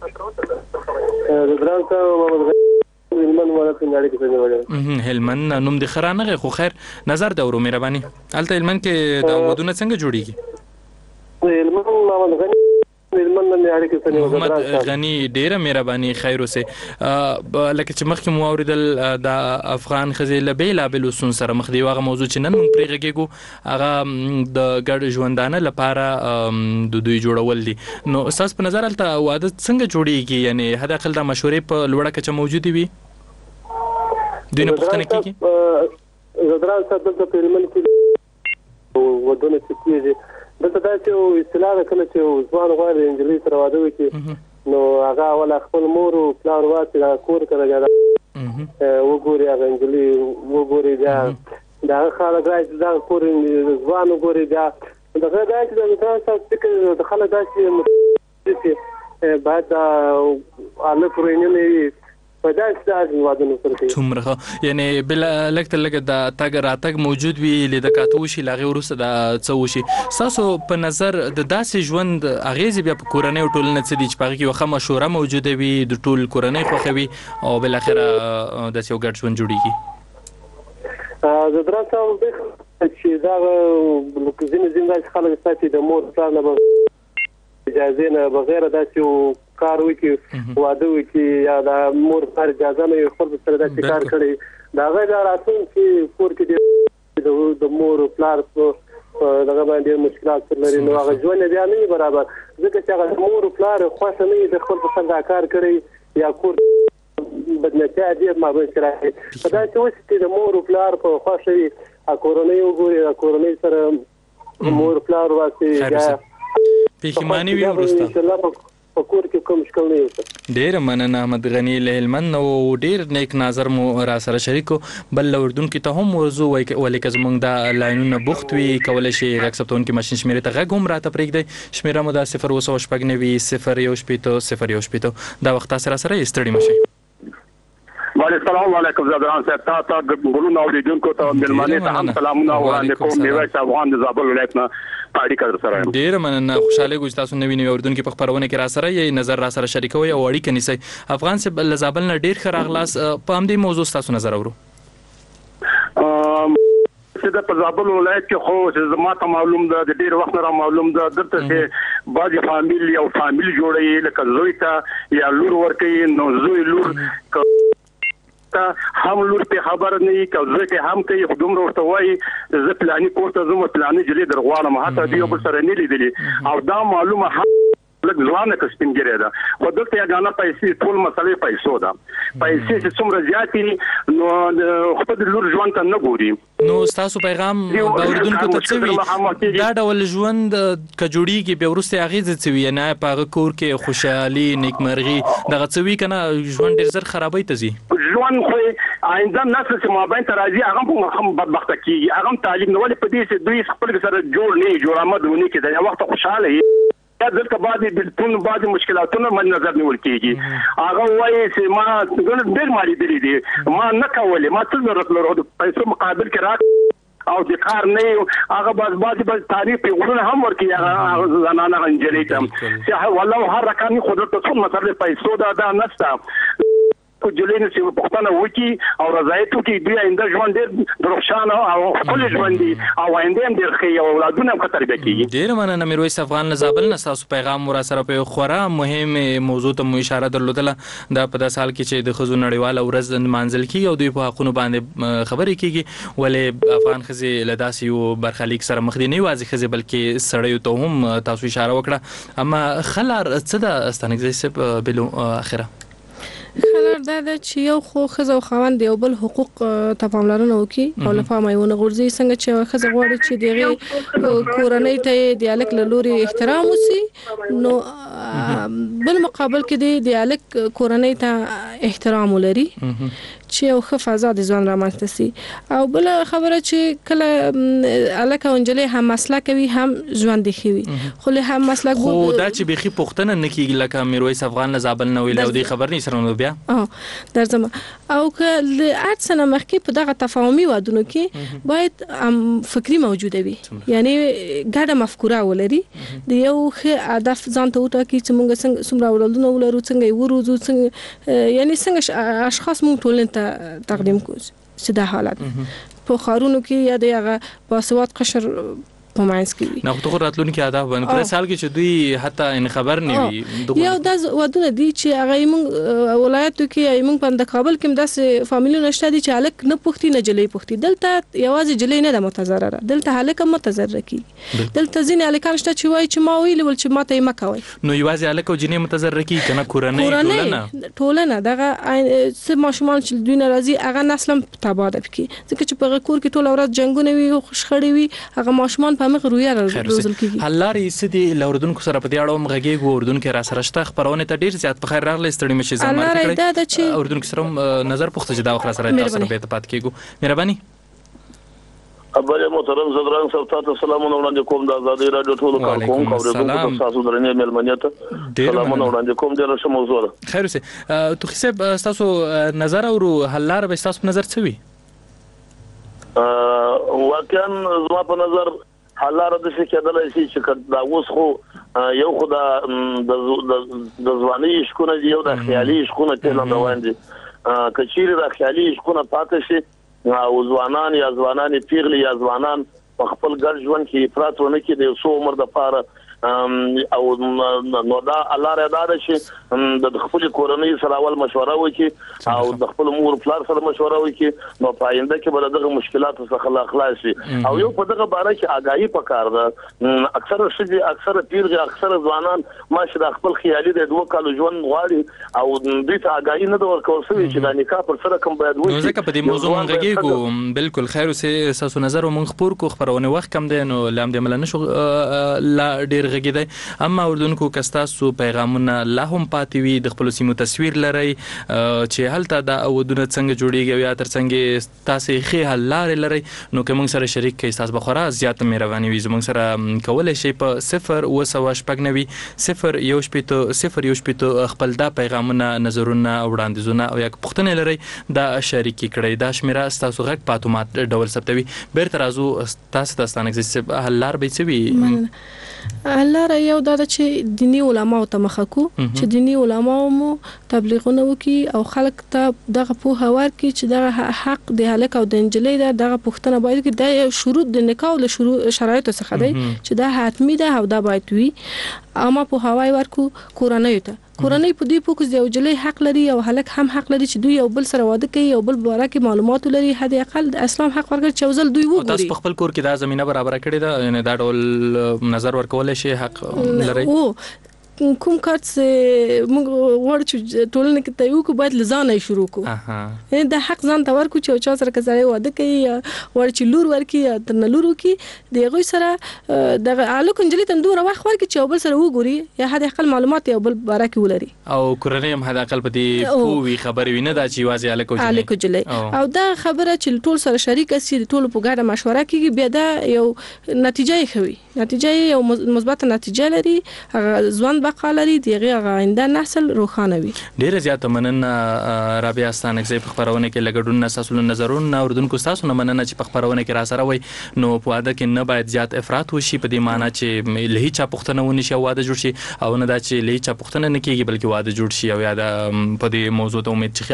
زدران صاحب محمد هلمند ولایت اړیکې څنګه هلمند نوم دې ښه رانغی خو خیر نظر ده ورو مهرباني هلته هلمند کې دا ودونه څنګه جوړیږي؟ هلمند محمد غني محمد غني ډیره مهرباني خیر اوسه لکه چې مخکې مو اوریدل د افغان ښځې له بیلابېلو ستونزو سره مخ دي هغه موضوع چې نن موږ پرې غږیږو هغه د ګډ ژوندانه لپاره د دوی جوړول دي نو ستاسو په نظر هلته واده څنګه جوړیږي یعنې حد اقل دا مشورې په لوړه کچه موجودې وي دوی نه پوښتنه کېږي؟ زدران صاحب دلته په هلمند کې ودونه چې کېږي دلته داسې یو اصطلاح ده کله چې ځوان غواړي نجلۍ سره واده وکړي نو هغه اوله خپل مور او پلار واسي دا کور کله وګوري هغه نجلۍ وګوري بیا د هغه خلک راشي دا کور ځوان وګوري بیا دغه داسې د تاسو فکر د خلک داسې چې باید هلک روینې څومره یعنې بله لږ تر لږه د تګ راتګ موجود وي لیده کاته وشي له هغې وروسته دا څه وشي ستاسو په نظر د داسې ژوند اغېزې بیا په کورنۍ او ټولنه څه دي چې په هغې کې یوه ښه مشوره موجوده وي د ټول کورنۍ خوښوي او بالاخره داسې یو ګډ ژوند جوړیږي؟ زدران صاحب چې دا ځینې داسې خلک شته چې د مور پلار نه اجازې نه بغیر داسې کار وکړي واده وکړي یا د مور پلار اجازه نه وي خپل سره داسې کار کړی د هغې دا راتلونکي کور کې د مور پلار په دغه باندې مشکلات لري نو هغه ژوند بیا نه وي برابر ځکه چې هغه مور پلار خوښه نه وي د خپل په سر دا کار کړی یا کور بدنتیا ډېر مابین کې راځي په داسې وخت کې د مور پلار په خوښه وي کورنۍ وګوري کورنۍ سره مور پلار واسي یا پښیماني وي وروسته په کور کې کوم مشکل نه وي. ډېره مننه احمد غني له هلمند او ډېر نیک نظر مو را سره شریکو بل اردونکي ته هم ورځو ولې که زموږ دا لاینونه بوخت وي کولی شي غږ ثبتونکي ماشین شمېرې ته غږ هم راته پرېږدئ شمېره مو دا 0 دا وخت تاسو را سره ستړي مشئ. السلام علیکم زدران صاحب تاسو ګورونه اوریدونکو ته ملمنې ته هم سلامونه وړاندې کوم میوه افغان د زابل ولایت نه اړیکه سره ډېر مننه خوشاله ګوز تاسو نوی نوی اردن کې په خبرونه کې را سره یې نظر را سره شریکوي او اړیکه نیسي افغان صاحب له زابل نه ډېر ښه راغلاست په همدې موضوع تاسو نظر اورو چې د زابل ولایت کې خو زما ته معلوم ده د ډېر وخت را معلوم ده درته چې بعض فامیل یو فامیل جوړي لکه زوی ته یا لور ورکوي نو زوی لور ته هم لور په خبر نه یې کوزه هم کوي خدوم ورته وایي زه پلاني کوته زما پلاني جلې درغواړم هته دی په سره نه لیدلی او دا معلومه لږ ځوانه کسبګری ده خو دلته یګانه پیسې ټول مسلې پیسو ده پیسې چې څومره زیاتې نو خپل لور ژوند ته نه ګوري نو تاسو پیغام باوردونکو ته څه وي دا ډول ژوند کجوړیږي به ورسته اغیزه څه وي نه په کور کې خوشحالي نیکمرغي دغه څه وي کنه ژوند ډیر زر خرابوي ته زی ژوند خو آینده نسل چې مابین ته راځي هغه هم بدبخته کیږي هغه تعلیم نه ولې په دې چې دوی خپل سره جوړ نه جوړ آمد ونی کې د وخت خوشاله یا دلته بعضې بلتون بعضې مشکلاتونه مد نظر نیول کېږي هغه وایي چې ما ډېر ما لیدلي دي ما نه کولې ما څه ضرورت لرو د پیسو مقابل کې را او د کار نه هغه بعضې تعریف پیغورونه هم ورکوي هغه زنانه نجلۍ ته چې والله هر رقمي قدرت ته څومره مسله پیسو دا نشته کو جلینو چې پښتنه وکی او رضایت وکي دوی آینده ژوند ډېر دروښانه او خپل ژوند دي او آینده هم ډېر ښه او اولادونه هم خطر کېږي ډېر مننه میرویس افغان زابل نه تاسو پیغام ورا سره په خورا مهمه موضوع ته مو اشاره درلودله دا په داس حال کې چې د خزو نړیواله ورځ منځل کیږي او دوی په حقونو باندې خبرې کیږي ولې افغان خزي لداسي یو برخلیک سره مخ دي نه وازي خزي بلکې سړیو ته هم تاسو اشاره وکړه اما خلار څه د استانګزي بلو اخره خلار دا چې یو خو خزه او خوند یو بل حقوق ته پاملرنه وکي او لپاره یو نه غورځي څنګه چې خزه غواړي چې دغه کورنۍ ته د الک لوري احترام وسی نو بل مقابل کې د الک کورنۍ ته احترام ولري چې یو ښه فضا د ځوان رامنځته سي او بل خبره چې کله الک او انجلې هم مسله کوي هم ژوند دی خوي خو له هم مسله خو دا چې بيخي پښتنه نه کیږي لکه میرویس افغان زابل نه ویل او د خبر نه سره نو بیا درځم او که ل اټسنه مخکې په دغه تفاهمي وادونو کې باید فکری موجوده وي یعنی ګډه مفکوره ولري د یو ښه هدف ځان ته وټاکي چې موږ څنګه څومره ولرو ولرو څنګه ورو څنګه یعنی څنګه اشخاص موږ ټولنه ته تقدیم کوو چې دا حالت په خارونو کې یا د باسواد قشر پمانس کې نه خو راتلونکي اهداف باندې پر سال کې چې دوی حتی ان خبر نه وي یو د ودونه دي چې هغه موږ ولایتو کې موږ په کابل کې داسې فامیلی نشته دي چې الک نه پوښتي نه جلې پوښتي دلته یوازې جلې نه د متضرره دلته الک متضرر کی دلته ځین الکان شته چې وای چې ما ویل ول چې ماته یې مکوي نو یوازې الک او جنې متضرر کی کنه کورنۍ ټولنه دغه څه ماشومان چې دوی ناراضي هغه نسل تباہ ده کی ځکه چې په کور کې ټول ورځ جنگونه وي خوشخړي وي هغه ماشومان مخ رویا روزل کیږي حلاري سدي لوردونکو سره په دې اړه مغږی ګوردونکو را سره شته خبرونه ته ډیر زیات په خیر راغلی ستړي مشه زما کړی اردونکو سره نظر پوښتنه جدا اخر سره تاسو سره به اتفاق کیږو مهرباني ابل محترم زدران صاحب تاسو سلامونه وړاندې کوم د آزادۍ رادیو ټولو کارکونکو اوریدونکو تاسو درنه ملمنیت سلامونه وړاندې کوم ډیر ښه موضوع ده خیر اوسه تو حساب تاسو نظر او حلار به تاسو نظر څه وي واقعا زما په نظر حلاره د څه کېدلای شي چې دا اوس خو یو خدا د ځواني شکونه دی یو د خیالي شکونه ته نه روان دي کچیر د خیالي شکونه پاتې شي او ځوانان یا ځوانان پیغلي یا ځوانان په خپل ګډ ژوند کې افراط ونه کړي د څو عمر د پاره او نو دا الله رضا ده چې د خپل کورنۍ سره اول مشوره وکړي او د خپل مور پلار سره مشوره وکړي نو پاینده کې بل دغه مشکلات څخه خلاص شي او یو په دغه باره کې آگاهی پکار ده اکثر شدي اکثر پیرغه اکثر ځوانان ماشه د خپل خیالي د دوه کالو ژوند غواړي او دې ته آگاهی نه ورکول شوی چې د نکاح پر سره کوم باید وشي نو ځکه په دې موضوع مونږ بالکل خیر اوسه تاسو نظر مونږ خبر کو خبرونه وخت کم دی نو لام دې مل نه شو لا ډیر غږیدای اما اردوونکو کستاسو پیغامونه لا هم پاتې وي د خپل سیمو تصویر لري چې هلته د اودونه څنګه جوړیږي یا تر څنګه تاسو خې حل لارې لري نو کوم سره شریک کې تاسو بخورا زیات مهرباني وي زموږ سره کولای شي په 0 خپل دا پیغامونه نظرونه وړاندیزونه او یا پوښتنه لري دا شریک کړئ دا شمیره تاسو غږ پاتومات ډول ثبتوي بیرته راځو تاسو د ستانګز حل لار به څه وي الله را یو دا چې دینی علما او تمخکو چې دینی علما مو تبلیغونه وکي او خلک ته دغه په هوار کې چې دغه حق د هلک او د انجلۍ دغه پښتنه باید کې د شروط د نکاح له شروط شرایط څخه دی چې دا حتمی ده او دا باید وي عامه پوهاوی ورکو کورنۍ ته کورنۍ په دې پوکس دی او جلې حق لري او هلک هم حق لري چې دوی یو بل سره واده کوي او بل باره کې معلومات لري حد اقل د اسلام حق ورکړي چې ځل دوی وګوري. تاسو په خپل کور کې دا زمينه برابر کړې ده یعنی دا ډول نظر ورکول شي حق لري کوم کار چې موږ ورته ټولنه کې ته یو کو باید لزانه شروع کو دا حق ځان ته ورکو چې چا سره کزړې واده کوي ورچ لور ورکی تر نه لورو کې دغه سره د الکو انجلي تندور وخت ورکی چې بل سره وګوري یا حد اقل معلومات یو بل باره کې ولري او کورنۍ هم حد اقل پدې پوي خبرې ویني دا چې واځي الکو جلي او دا خبره چې ټول سره شریک شي ټول په ګډه مشوره کوي بیا دا یو نتیجه خوي نتیجه یو مثبت نتیجه لري ځوان بقالري دغه آینده نسل روښانه وي. ډیره زیاته مننه رابعه ستانکزی په خبرونه کې لګډون اساسو نظرونه اوردونکو تاسو نه مننه چې په خبرونه کې را سره وای نو په واده کې نه باید زیات افراط وشي په دې معنی چې له هیڅ پښتنه ونی شي واده جوړ شي او نه دا چې له هیڅ پښتنه نه کیږي بلکې واده جوړ شي او یا په دې موضوع ته امید